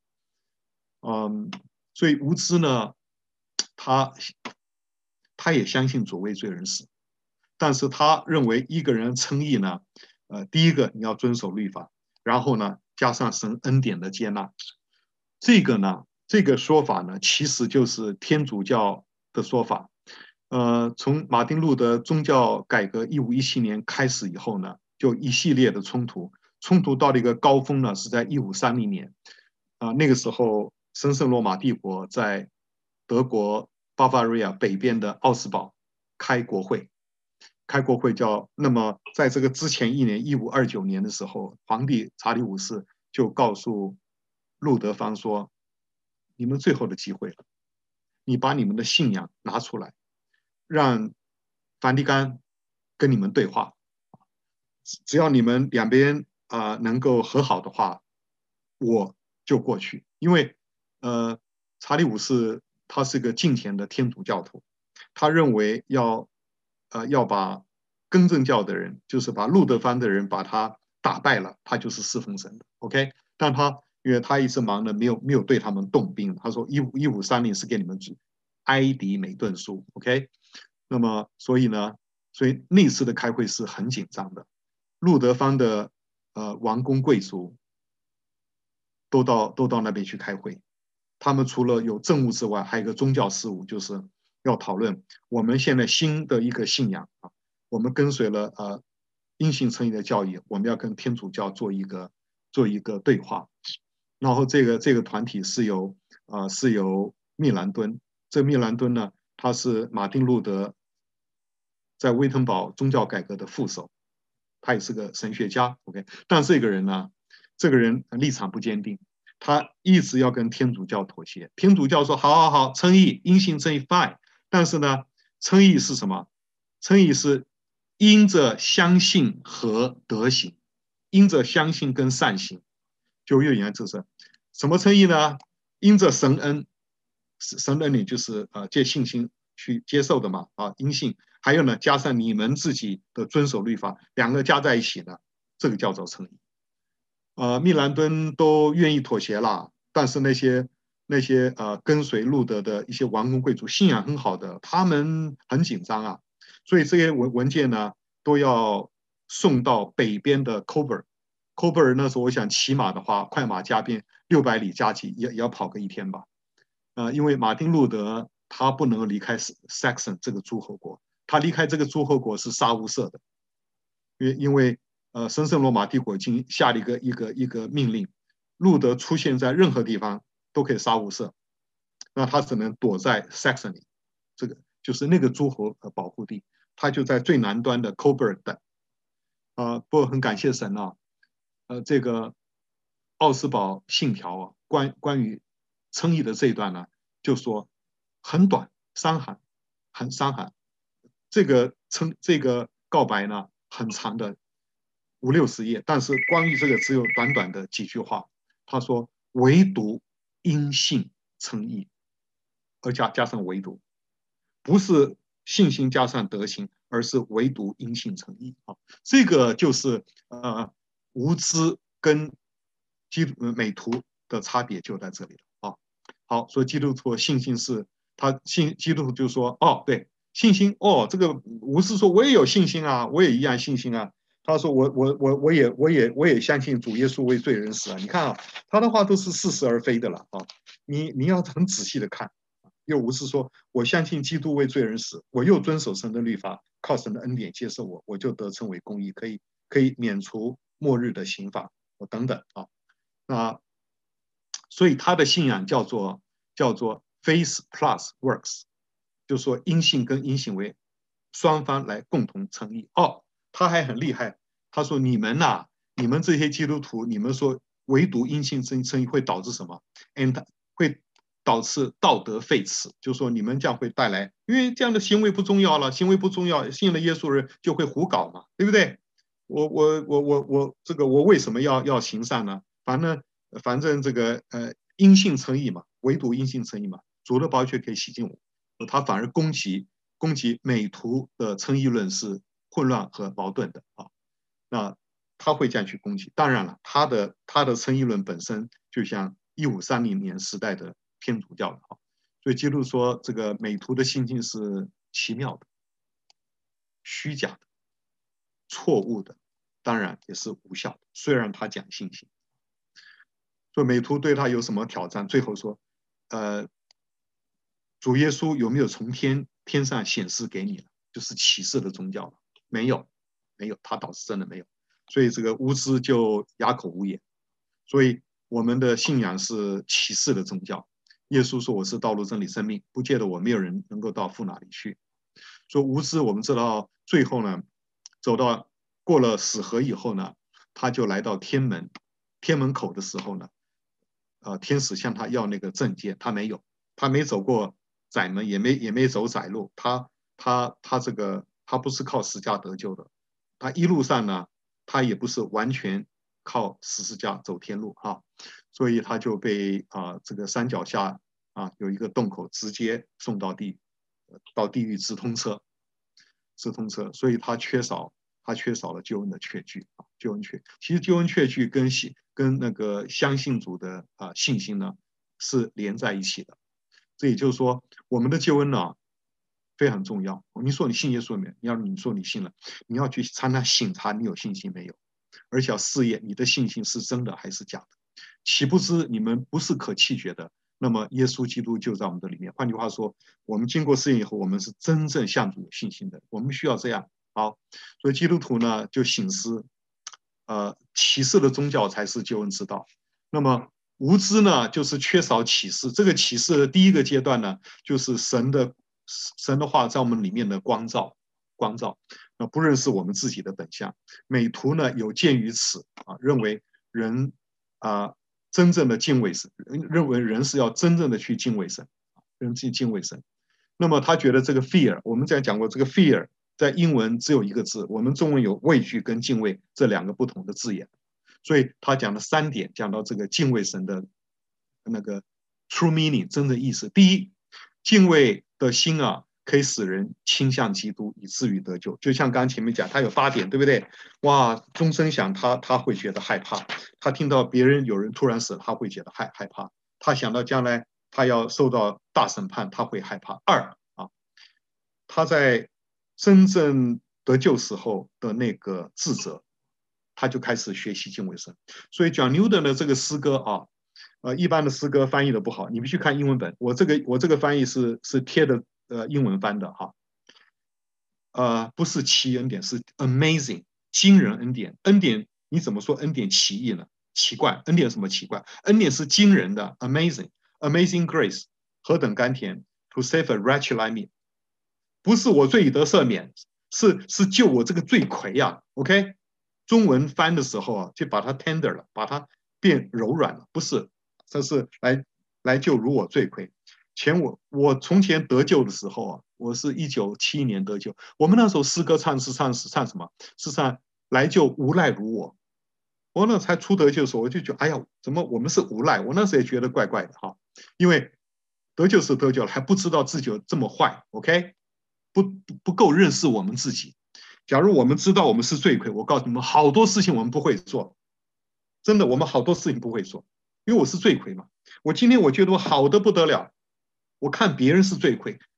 所以无知呢，他他也相信主为罪人死，但是他认为一个人称义呢，第一个你要遵守律法，然后呢加上神恩典的接纳，这个呢这个说法呢其实就是天主教的说法。从马丁路德宗教改革1517年开始以后呢，就一系列的冲突到了一个高峰呢，是在1530年。那个时候神圣罗马帝国在德国巴伐利亚北边的奥斯堡开国会，那么在这个之前一年1529年的时候，皇帝查理五世就告诉路德方说：你们最后的机会了，你把你们的信仰拿出来，让梵蒂冈跟你们对话，只要你们两边能够和好的话，我就过去。因为查理五世他是个敬虔的天主教徒，他认为要把更正教的人，就是把路德藩的人把他打败了，他就是侍奉神的。OK，但因为他一直忙的没有对他们动兵，他说1530是给你们埃迪美顿书。OK，那么所以那次的开会是很紧张的，路德藩的王公贵族都到那边去开会。他们除了有政务之外，还有一个宗教事务，就是要讨论我们现在新的一个信仰啊，我们跟随了因信称义的教义，我们要跟天主教做一个对话。然后这个团体是由密兰敦，这密兰敦呢，他是马丁路德在威登堡宗教改革的副手，他也是个神学家。OK，但这个人立场不坚定。他一直要跟天主教妥协，天主教说好，称义，因信称义 fine， 但是呢，称义是什么？称义是因着相信和德行，因着相信跟善行，就又言这是什么称义呢？因着神恩，神恩你就是借信心去接受的嘛因信，还有呢加上你们自己的遵守律法，两个加在一起呢，这个叫做称义。密兰敦都愿意妥协了，但是那些跟随路德的一些王公贵族，信仰很好的，他们很紧张啊，所以这些文件呢都要送到北边的 Coburg 那时候我想骑马的话，快马加鞭600里加急也要跑个一天吧。因为马丁路德他不能离开 Saxon 这个诸侯国，他离开这个诸侯国是杀无赦的，因为神圣罗马帝国已经下了一个命令，路德出现在任何地方都可以杀无赦，那他只能躲在 Saxony， 这个就是那个诸侯保护地，他就在最南端的 Coburg 的。不过很感谢神啊，这个奥斯堡信条啊，关于称义的这一段呢，就说很短，很伤寒。这个告白呢，很长的50-60页，但是关于这个只有短短的几句话。他说：唯独因信称义，而加上唯独，不是信心加上德行，而是唯独因信称义啊。这个就是无知跟美图的差别就在这里了啊。好，所以基督徒信心是基督徒就说对， 信心哦，这个无私说我也有信心啊，我也一样信心啊。他说我也相信主耶稣为罪人死啊。你看啊，他的话都是似是而非的了啊。你要很仔细的看。又无私说我相信基督为罪人死，我又遵守神的律法，靠神的恩典接受我就得称为公义，可以免除末日的刑罚等等啊。那所以他的信仰叫做faith plus works， 就是说因信跟因行为双方来共同称义。哦，他还很厉害，他说你们呐，你们这些基督徒，你们说唯独因信称义会导致什么？会导致道德废弛，就是说你们这样会带来，因为这样的行为不重要了，行为不重要，信了耶稣人就会胡搞嘛，对不对？我为什么要行善呢？反正这个因信称义嘛，唯独因信称义嘛，主的宝血可以洗净我，他反而攻击美图的称义论是混乱和矛盾的啊。那他会这样去攻击。当然了，他的称义论本身就像1530年时代的天主教的啊，所以基督说这个美图的信心是奇妙的、虚假的、错误的，当然也是无效的。虽然他讲信心，所以美图对他有什么挑战？最后说，主耶稣有没有从天上显示给你了？就是启示的宗教了？没有，他倒是真的没有。所以这个无知就哑口无言。所以我们的信仰是启示的宗教。耶稣说我是道路真理生命，不借着我没有人能够到父那里去。说无知，我们知道最后呢，过了死河以后呢，他就来到天门口的时候呢，天使向他要那个证件，他没有，他没走过窄门，也没走窄路，他不是靠十架得救的，他一路上呢，他也不是完全靠十字架走天路哈，所以他就被这个山脚下有一个洞口，直接送到地狱直通车，所以他缺少了救恩的确据啊，其实救恩确据跟那个相信主的信心呢是连在一起的。这也就是说，我们的救恩呢非常重要。你说你信耶稣没有？你说你信了，你要去常常省察你有信心没有，而且要试验你的信心是真的还是假的。岂不知你们不是可弃绝的？那么耶稣基督就在我们的里面。换句话说，我们经过试验以后，我们是真正向主有信心的。我们需要这样。好，所以基督徒呢就省思，启示的宗教才是救恩之道。那么无知呢，就是缺少启示。这个启示的第一个阶段呢，就是神的话在我们里面的光照。那不认识我们自己的本相。美图呢有鉴于此认为人真正的敬畏神，认为人是要真正的去敬畏神，人去敬畏神。那么他觉得这个 fear， 我们之前讲过，这个 fear 在英文只有一个字，我们中文有畏惧跟敬畏这两个不同的字眼，所以他讲了3点，讲到这个敬畏神的那个 true meaning 真正意思。第一，敬畏的心可以使人倾向基督，以至于得救。就像刚刚前面讲，他有8点，对不对？哇，钟声响，他会觉得害怕；他听到有人突然死了，他会觉得害怕；他想到将来他要受到大审判，他会害怕。2他在真正得救时候的那个自责，他就开始学习敬畏神。所以John Newton的这个诗歌一般的诗歌翻译的不好，你必须看英文本。我这个翻译是贴的英文翻的哈。不是奇恩典，是 amazing 惊人恩典。恩典你怎么说恩典奇异呢？奇怪，恩典什么奇怪？恩典是惊人的 amazing grace 何等甘甜 to save a wretch like me， 不是我罪已得赦免，是救我这个罪魁啊。OK， 中文翻的时候就把它 tender 了，把它变柔软了，不是，这是来救如我罪魁。我从前得救的时候我是1971年得救。我们那时候诗歌唱什么？是唱来救无赖如我。我那才初得救的时候，我就觉得，哎呀，怎么我们是无赖？我那时候也觉得怪怪的哈，因为得救是得救了，还不知道自己有这么坏。OK， 不够认识我们自己。假如我们知道我们是罪魁，我告诉你们，好多事情我们不会做，真的，我们好多事情不会做，因为我是罪魁嘛。我今天我觉得我好的不得了。我看别人是罪魁，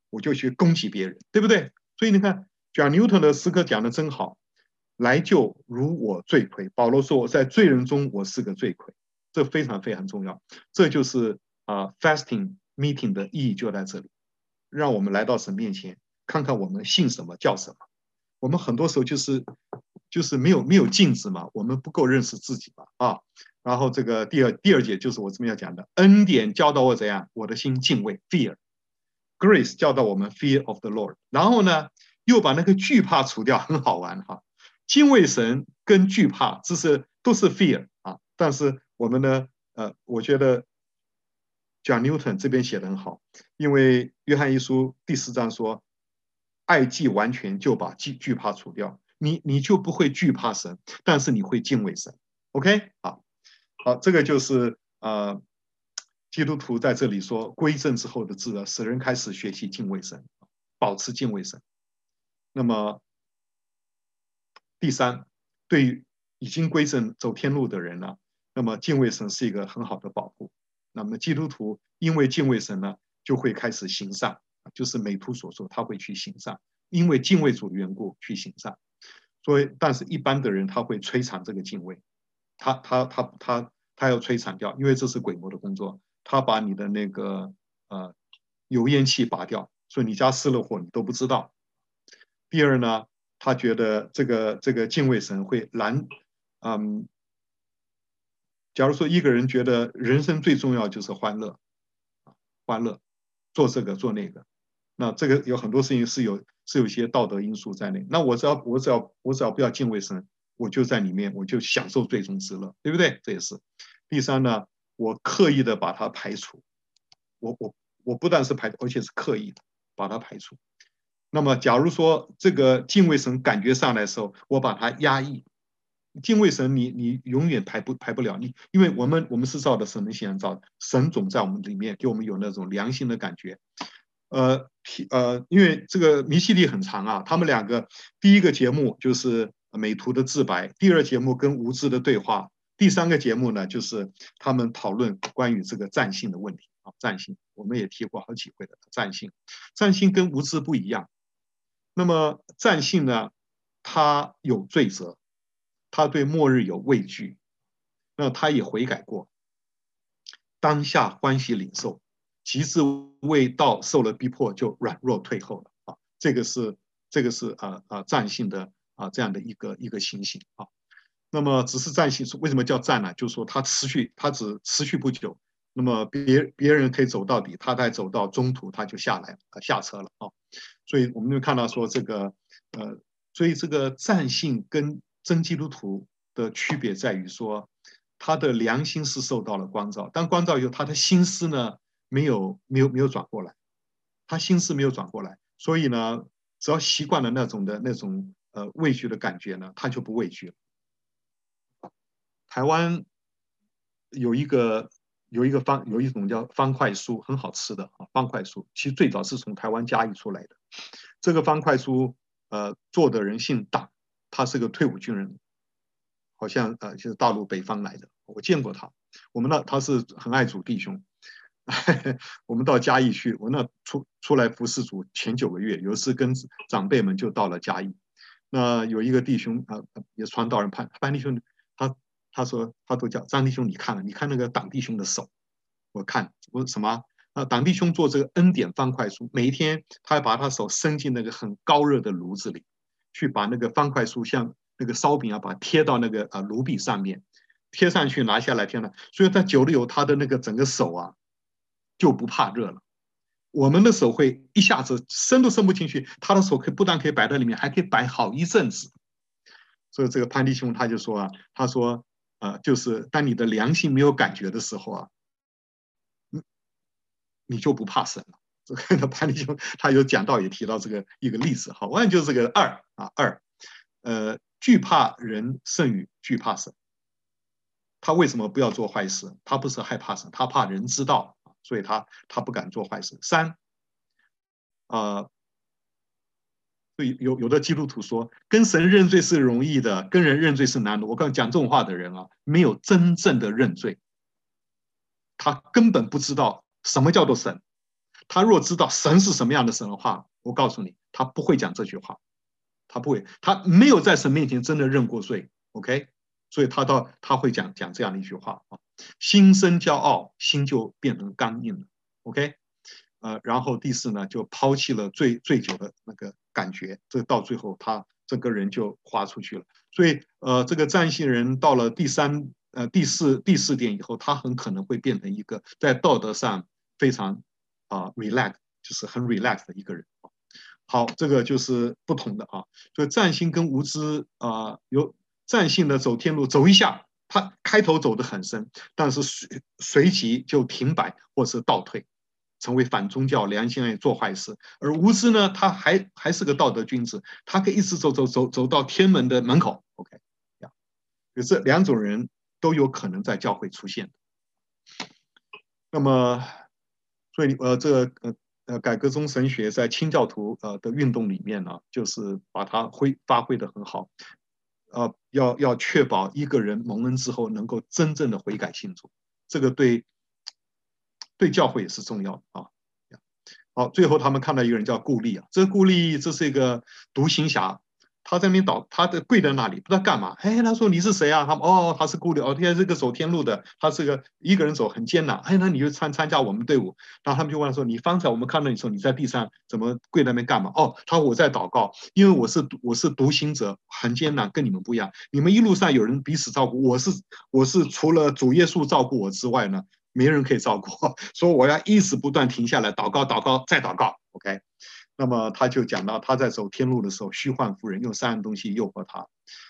我就去攻击别人，对不对？所以你看，讲牛顿的诗歌讲的真好，来就如我罪魁。保罗说我在罪人中我是个罪魁，这非常非常重要。这就是fasting meeting 的意义就在这里，让我们来到神面前，看看我们信什么叫什么。我们很多时候就是没有镜子嘛，我们不够认识自己嘛啊。然后这个第二节就是我这边要讲的，恩典教导我怎样，我的心敬畏 fear。Grace 教导我们 fear of the Lord， 然后呢，又把那个惧怕除掉，很好玩哈。敬畏神跟惧怕，都是 fear 啊。但是我们呢，我觉得讲 Newton 这边写的很好，因为约翰一书第4章说，爱既完全，就把惧怕除掉，你就不会惧怕神，但是你会敬畏神。OK， 好，这个就是基督徒在这里说归正之后的自使人开始学习敬畏神，保持敬畏神。那么第3，对于已经归正走天路的人呢，那么敬畏神是一个很好的保护。那么基督徒因为敬畏神呢，就会开始行善，就是美图所说，他会去行善，因为敬畏主的缘故去行善。所以，但是一般的人他会摧残这个敬畏，他要摧残掉，因为这是鬼魔的工作。他把你的那个油烟器拔掉，所以你家失了火你都不知道。第2呢，他觉得这个敬畏神会假如说一个人觉得人生最重要就是欢乐，做这个做那个，那这个有很多事情是有一些道德因素在内。那我只要不要敬畏神，我就在里面，我就享受最终之乐，对不对？这也是。第3呢，我刻意的把它排除，我不但是排除，而且是刻意的把它排除。那么假如说这个敬畏神感觉上来的时候，我把它压抑。敬畏神你永远排不了你，因为我们是照着神的形象造的，神总在我们里面，给我们有那种良心的感觉。因为这个迷信力很长啊，他们2个第1个节目就是美图的自白，第2节目跟无知的对话，第3个节目呢就是他们讨论关于这个占性的问题啊，占性我们也提过好几回的占性跟无知不一样。那么占性呢，他有罪责，他对末日有畏惧，那他也悔改过，当下欢喜领受，及至为道受了逼迫，就软弱退后了啊。这个是占性的这样的一个情形啊。那么只是占性，为什么叫占呢？就是说他只持续不久，那么别人可以走到底，他才走到中途他就下车了啊。所以我们就看到说所以这个占性跟真基督徒的区别在于说，他的良心是受到了光照，但光照以后，他的心思呢没有转过来，他心思没有转过来，所以呢，只要习惯了那种畏惧的感觉呢，他就不畏惧了。台湾有一种叫方块酥，很好吃的方块酥，其实最早是从台湾嘉义出来的。这个方块酥做的人姓党，他是个退伍军人，好像就是大陆北方来的，我见过他。他是很爱主弟兄。我们到嘉义去，我那出来服侍主前9个月，有一次跟长辈们就到了嘉义。那有一个弟兄也传道人潘弟兄，他说他都叫张弟兄，你看那个党弟兄的手，我什么？党弟兄做这个恩典方块酥，每一天他要把他手伸进那个很高热的炉子里，去把那个方块酥像那个烧饼把它贴到那个炉壁上面，贴上去拿下来贴了，所以他久了以后，他的那个整个手就不怕热了。我们的手会一下子伸都伸不进去，他的手不但可以摆在里面，还可以摆好一阵子。所以这个潘弟兄他就说他说就是当你的良心没有感觉的时候你就不怕神了。这个潘弟兄他有讲到也提到这个一个例子，好，完就是这个2，惧怕人胜于惧怕神。他为什么不要做坏事？他不是害怕神，他怕人知道，所以他不敢做坏事。3，有的基督徒说，跟神认罪是容易的，跟人认罪是难的。我刚讲这种话的人没有真正的认罪，他根本不知道什么叫做神， 他若知道神是什么样的神的话，我告诉你，他不会讲这句话，他不会，他没有在神面前真的认过罪。OK， 所以他会讲这样的一句话啊，心生骄傲，心就变成刚硬了。OK， 然后第四呢，就抛弃了醉酒的那个感觉，这到最后他整个人就滑出去了。所以这个占星人到了第四点以后，他很可能会变成一个在道德上非常relax， 就是很 relax 的一个人。好，这个就是不同的啊。所以占星跟无知有占星的走天路走一下，他开头走得很深，但是随即就停摆或是倒退，成为反宗教、良心爱做坏事。而无知呢，他还是个道德君子，他可以一直走到天门的门口。OK， 这两种人都有可能在教会出现。那么，所以这个改革宗神学在清教徒的运动里面呢，就是把它发挥的很好。要确保一个人蒙恩之后能够真正的悔改信主，这个对教会也是重要的啊。好，最后他们看到一个人叫顾利啊，这个顾利这是一个独行侠，他在那边他跪在那里不知道干嘛。哎，他说你是谁啊？他是顾利，天这个走天路的，他是个一个人走很艰难。哎，那你就参加我们队伍。然后他们就问他说，你方才我们看到你说你在地上怎么跪在那边干嘛？他说我在祷告，因为我是独行者，很艰难，跟你们不一样。你们一路上有人彼此照顾，我是除了主耶稣照顾我之外呢，没人可以照顾，所以我要一直不断停下来祷告，再祷告。OK， 那么他就讲到他在走天路的时候，虚幻妇人用3样东西诱惑他，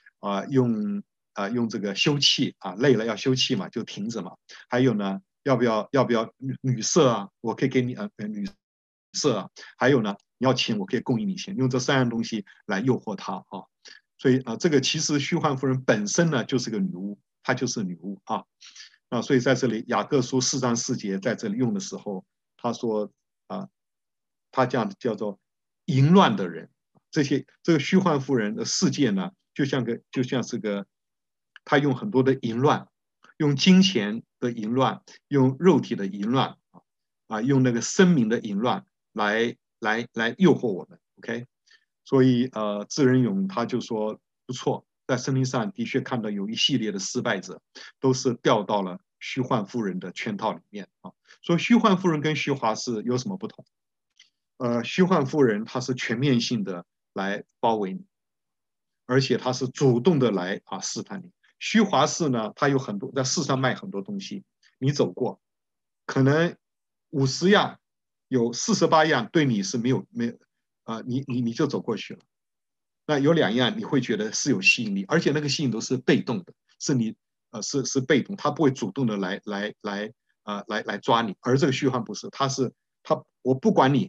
用这个休憩累了要休憩嘛，就停着嘛。还有呢，要不要女色啊？我可以给你女色啊。还有呢，你要钱，我可以供应你钱，用这3样东西来诱惑他啊。所以这个其实虚幻妇人本身呢就是个女巫，她就是女巫啊。所以在这里雅各书4章4节在这里用的时候，他说他这样叫做淫乱的人，这个虚幻妇人的世界呢，就像是个他用很多的淫乱，用金钱的淫乱，用肉体的淫乱用那个生命的淫乱来诱惑我们。OK， 所以智仁勇他就说不错。在圣经上的确看到有一系列的失败者，都是掉到了虚幻妇人的圈套里面啊。所以虚幻妇人跟虚华是有什么不同？虚幻妇人她是全面性的来包围你，而且她是主动的来试探你。虚华氏呢，她有很多在世上卖很多东西，你走过，可能50样有48样对你是没有你就走过去了。那有2样你会觉得是有吸引力，而且那个吸引都是被动的，是你是被动，他不会主动的来抓你。而这个虚幻不是，我不管你，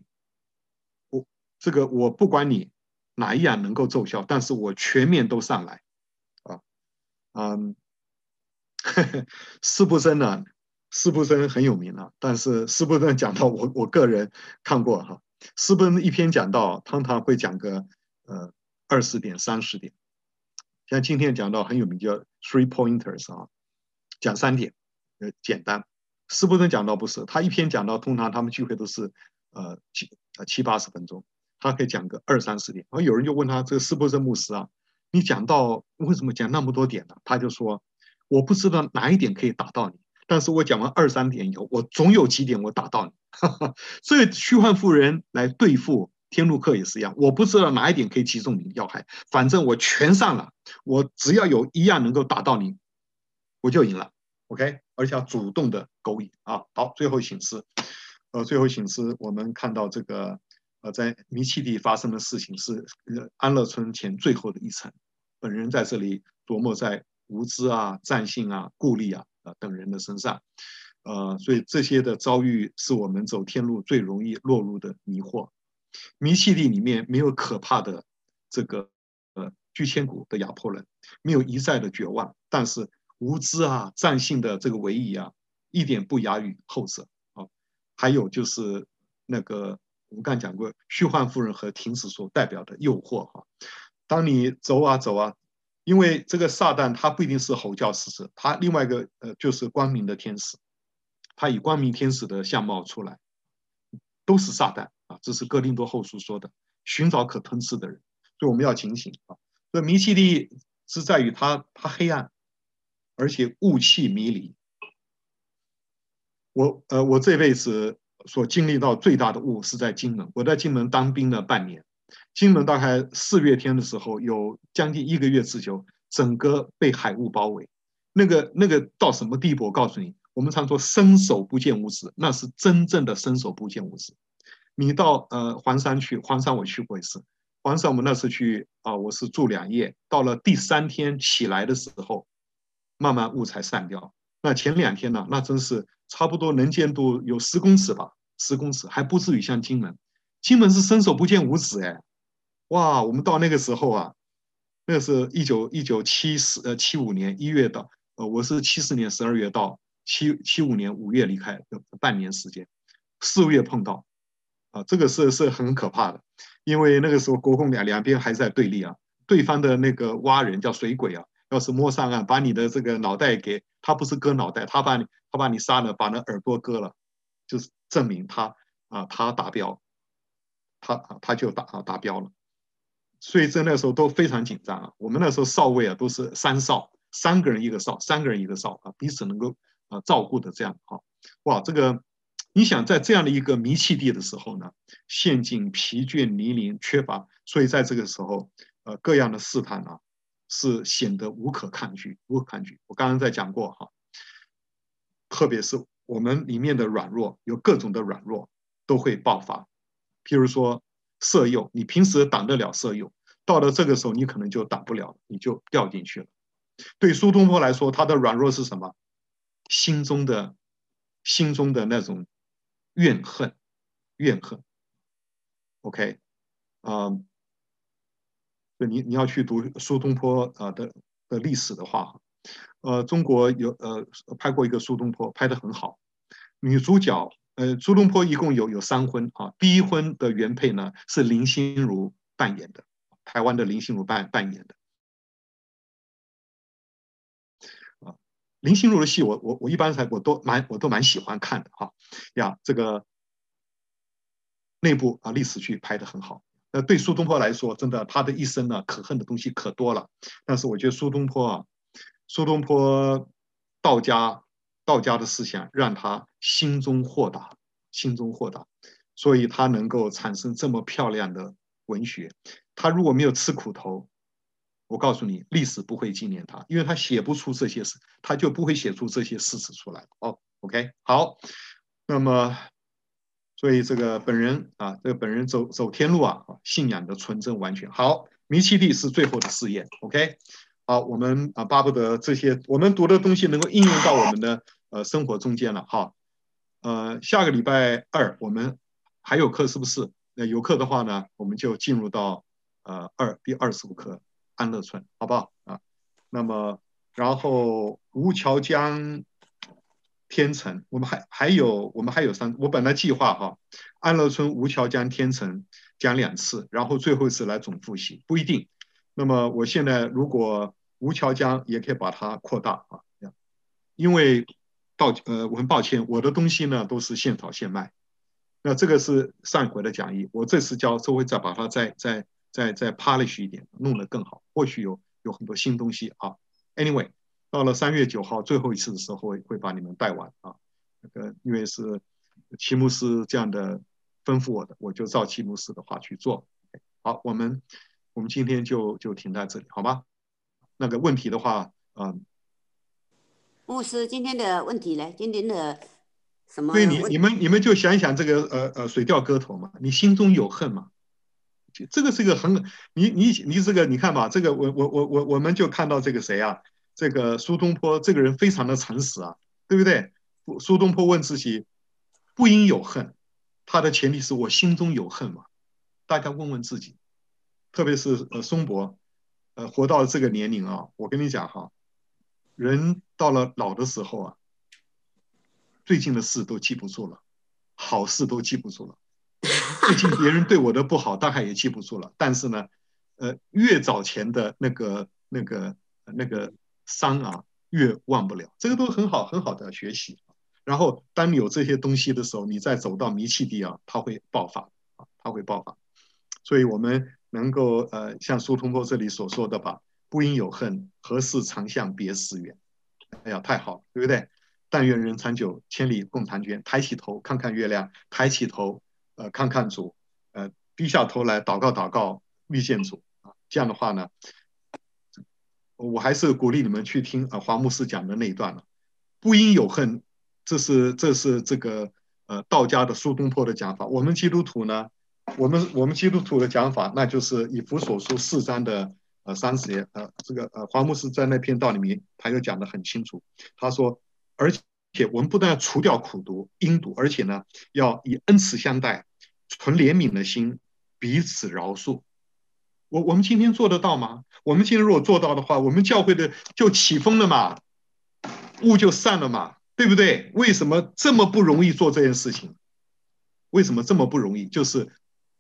我不管你哪一样能够奏效，但是我全面都上来斯布真呢，斯布真很有名了，但是斯布真讲到我个人看过哈，斯布真一篇讲到通常会讲个20点30点，像今天讲到很有名叫 three pointers 讲3点简单。斯布真讲到不是，他一篇讲到通常他们聚会都是70-80分钟，他可以讲个2-3-4点。然后有人就问他，这个斯布真牧师你讲到为什么讲那么多点呢？他就说我不知道哪一点可以打到你，但是我讲完2-3点以后，我总有几点我打到你。所以虚幻妇人来对付天路客也是一样，我不知道哪一点可以击中你的要害，反正我全上了，我只要有一样能够打到你，我就赢了。OK， 而且要主动的勾引好，最后请示，我们看到这个在弥契地发生的事情是安乐村前最后的一层。本人在这里琢磨在无知占性顾利等人的身上。所以这些的遭遇是我们走天路最容易落入的迷惑。弥契地里面没有可怕的这个居千古的亚迫人，没有一再的绝望，但是无知占性的这个为疑一点不亚于后者还有就是那个我们刚讲过虚幻妇人和停止所代表的诱惑当你走因为这个撒旦他不一定是吼叫使者，他另外一个就是光明的天使，他以光明天使的相貌出来。 都是撒旦啊，这是哥林多后书说的，寻找可吞噬的人，所以我们要警醒啊。这迷气地是在于它黑暗，而且雾气迷离。我这辈子所经历到最大的雾是在金门，我在金门当兵了半年，金门大概4月天的时候，有将近1个月之久，整个被海雾包围。那个到什么地步？我告诉你，我们常说伸手不见五指，那是真正的伸手不见五指。你到黄山去，黄山我去过一次，黄山我们那次去我是住2夜，到了第3天起来的时候，慢慢雾才散掉。那前2天呢，那真是差不多能见度有10公尺吧，10公尺还不至于像金门，金门是伸手不见五指哎，哇！我们到那个时候啊，那是1975年1月到，我是70年12月到，75年5月离开，半年时间，4、5月碰到，这个是很可怕的，因为那个时候国共两边还在对立啊，对方的那个蛙人叫水鬼啊，要是摸上岸，把你的这个脑袋给他不是割脑袋，他把你杀了，把那耳朵割了，就是证明他达标，他就达标了。所以在那时候都非常紧张啊。我们那时候少尉啊都是3少，3个人一个少，3个人一个少啊，彼此能够照顾的这样啊。哇，这个你想在这样的一个迷气地的时候呢，陷进疲倦泥泞缺乏，所以在这个时候各样的试探啊是显得无可抗拒，无可抗拒。我刚刚在讲过哈，特别是我们里面的软弱，有各种的软弱都会爆发。譬如说色诱，你平时挡得了色诱，到了这个时候你可能就挡不了，你就掉进去了。对苏东坡来说，他的软弱是什么？心中的那种怨恨，怨恨。OK，你要去读苏东坡的历史的话，中国有拍过一个苏东坡，拍得很好。女主角苏东坡一共有3婚啊，第1婚的原配呢是林心如扮演的，台湾的林心如扮演的。林心如的戏我一般我都蛮喜欢看的哈呀，这个那部历史剧拍得很好。对苏东坡来说，真的他的一生呢，可恨的东西可多了。但是我觉得苏东坡道家的思想让他心中豁达，所以他能够产生这么漂亮的文学。他如果没有吃苦头，我告诉你，历史不会纪念他，因为他写不出这些事，他就不会写出这些事实出来。OK， 好，那么。所以这个本人走天路啊，信仰的纯正完全好。迷气地是最后的试验 ，OK。好，我们巴不得这些我们读的东西能够应用到我们的生活中间了。好，下个礼拜2我们还有课是不是？有课的话呢，我们就进入到第25课安乐村，好不好啊？那么然后吴桥江。天成，我们还有3，我本来计划哈，安乐村、吴桥江、天成讲2次，然后最后一次来总复习，不一定。那么我现在如果吴桥江也可以把它扩大啊，因为我很抱歉，我的东西呢都是现炒现卖，那这个是上一回的讲义，我这次教会再把它再 polish 一点，弄得更好，或许有很多新东西啊。Anyway。到了3月9号最后一次的时候，会把你们带完啊。因为是齐牧师这样的吩咐我的，我就照齐牧师的话去做。好，我们今天就停在这里，好吗？那个问题的话， 牧师今天的问题呢？今天的什么对问？ 你们就想一想这个水调歌头嘛，你心中有恨嘛？这个是一个你这个你看吧，这个我们就看到这个谁啊？这个苏东坡这个人非常的诚实啊，对不对？苏东坡问自己不应有恨，他的前提是我心中有恨嘛。大家问问自己，特别是松柏，活到这个年龄啊，我跟你讲哈，人到了老的时候啊，最近的事都记不住了，好事都记不住了。最近别人对我的不好，大概也记不住了。但是呢，越早前的那个伤啊，越忘不了。这个都很好的学习。 然后当你有这些东西的时候，你再走到迷契地啊，它会爆发啊，它会爆发。所以我们能够像苏东坡这里所说的吧，不应有恨，何事长向别时圆。哎呀，太好了，对不对？但愿人长久，千里共婵娟。抬起头看看月亮，抬起头看看主，低下头来祷告祷告，遇见主啊。这样的话呢，我还是鼓励你们去听华牧师讲的那一段了。不应有恨，这是这个道家的苏东坡的讲法。我们基督徒呢，我们基督徒的讲法，那就是以弗所书4章的30节，这个华牧师在那篇道里面，他又讲得很清楚。他说，而且我们不但要除掉苦毒、阴毒，而且呢，要以恩慈相待，存怜悯的心，彼此饶恕。我们今天做得到吗？我们今天如果做到的话，我们教会的就起风了嘛，雾就散了嘛，对不对？为什么这么不容易做这件事情？为什么这么不容易？就是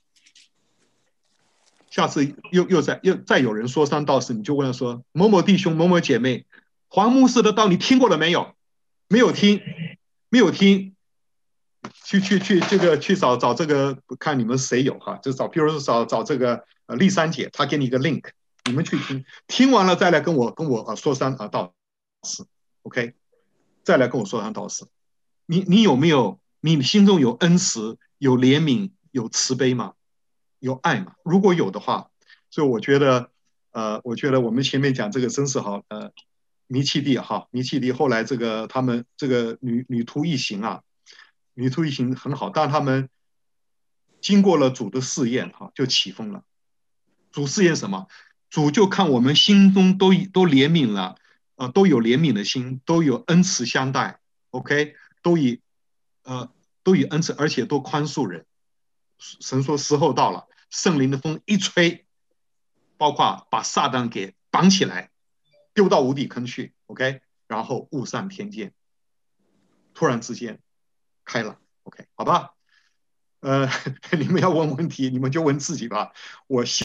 下次又再有人说三道四，你就问说某某弟兄、某某姐妹，黄牧师的道你听过了没有？没有听，没有听。去这个去找这个，看你们谁有哈，就找，比如说找这个丽珊姐，她给你一个 link， 你们去听，听完了再来跟我说三道四 ，OK， 再来跟我说三道四。你有没有？你心中有恩慈、有怜悯、有慈悲吗？有爱吗？如果有的话，所以我觉得我们前面讲这个真是好，迷契地哈，迷契地后来这个他们这个女徒一行啊，女徒一行很好，但他们经过了主的试验哈，就起风了。主试验什么？主就看我们心中都怜悯了，都有怜悯的心，都有恩慈相待，OK，都以都以恩慈，而且都宽恕人。神说时候到了，圣灵的风一吹，包括把撒旦给绑起来，丢到无底坑去，OK，然后物上天见，突然之间开了，OK，好吧？你们要问问题，你们就问自己吧。我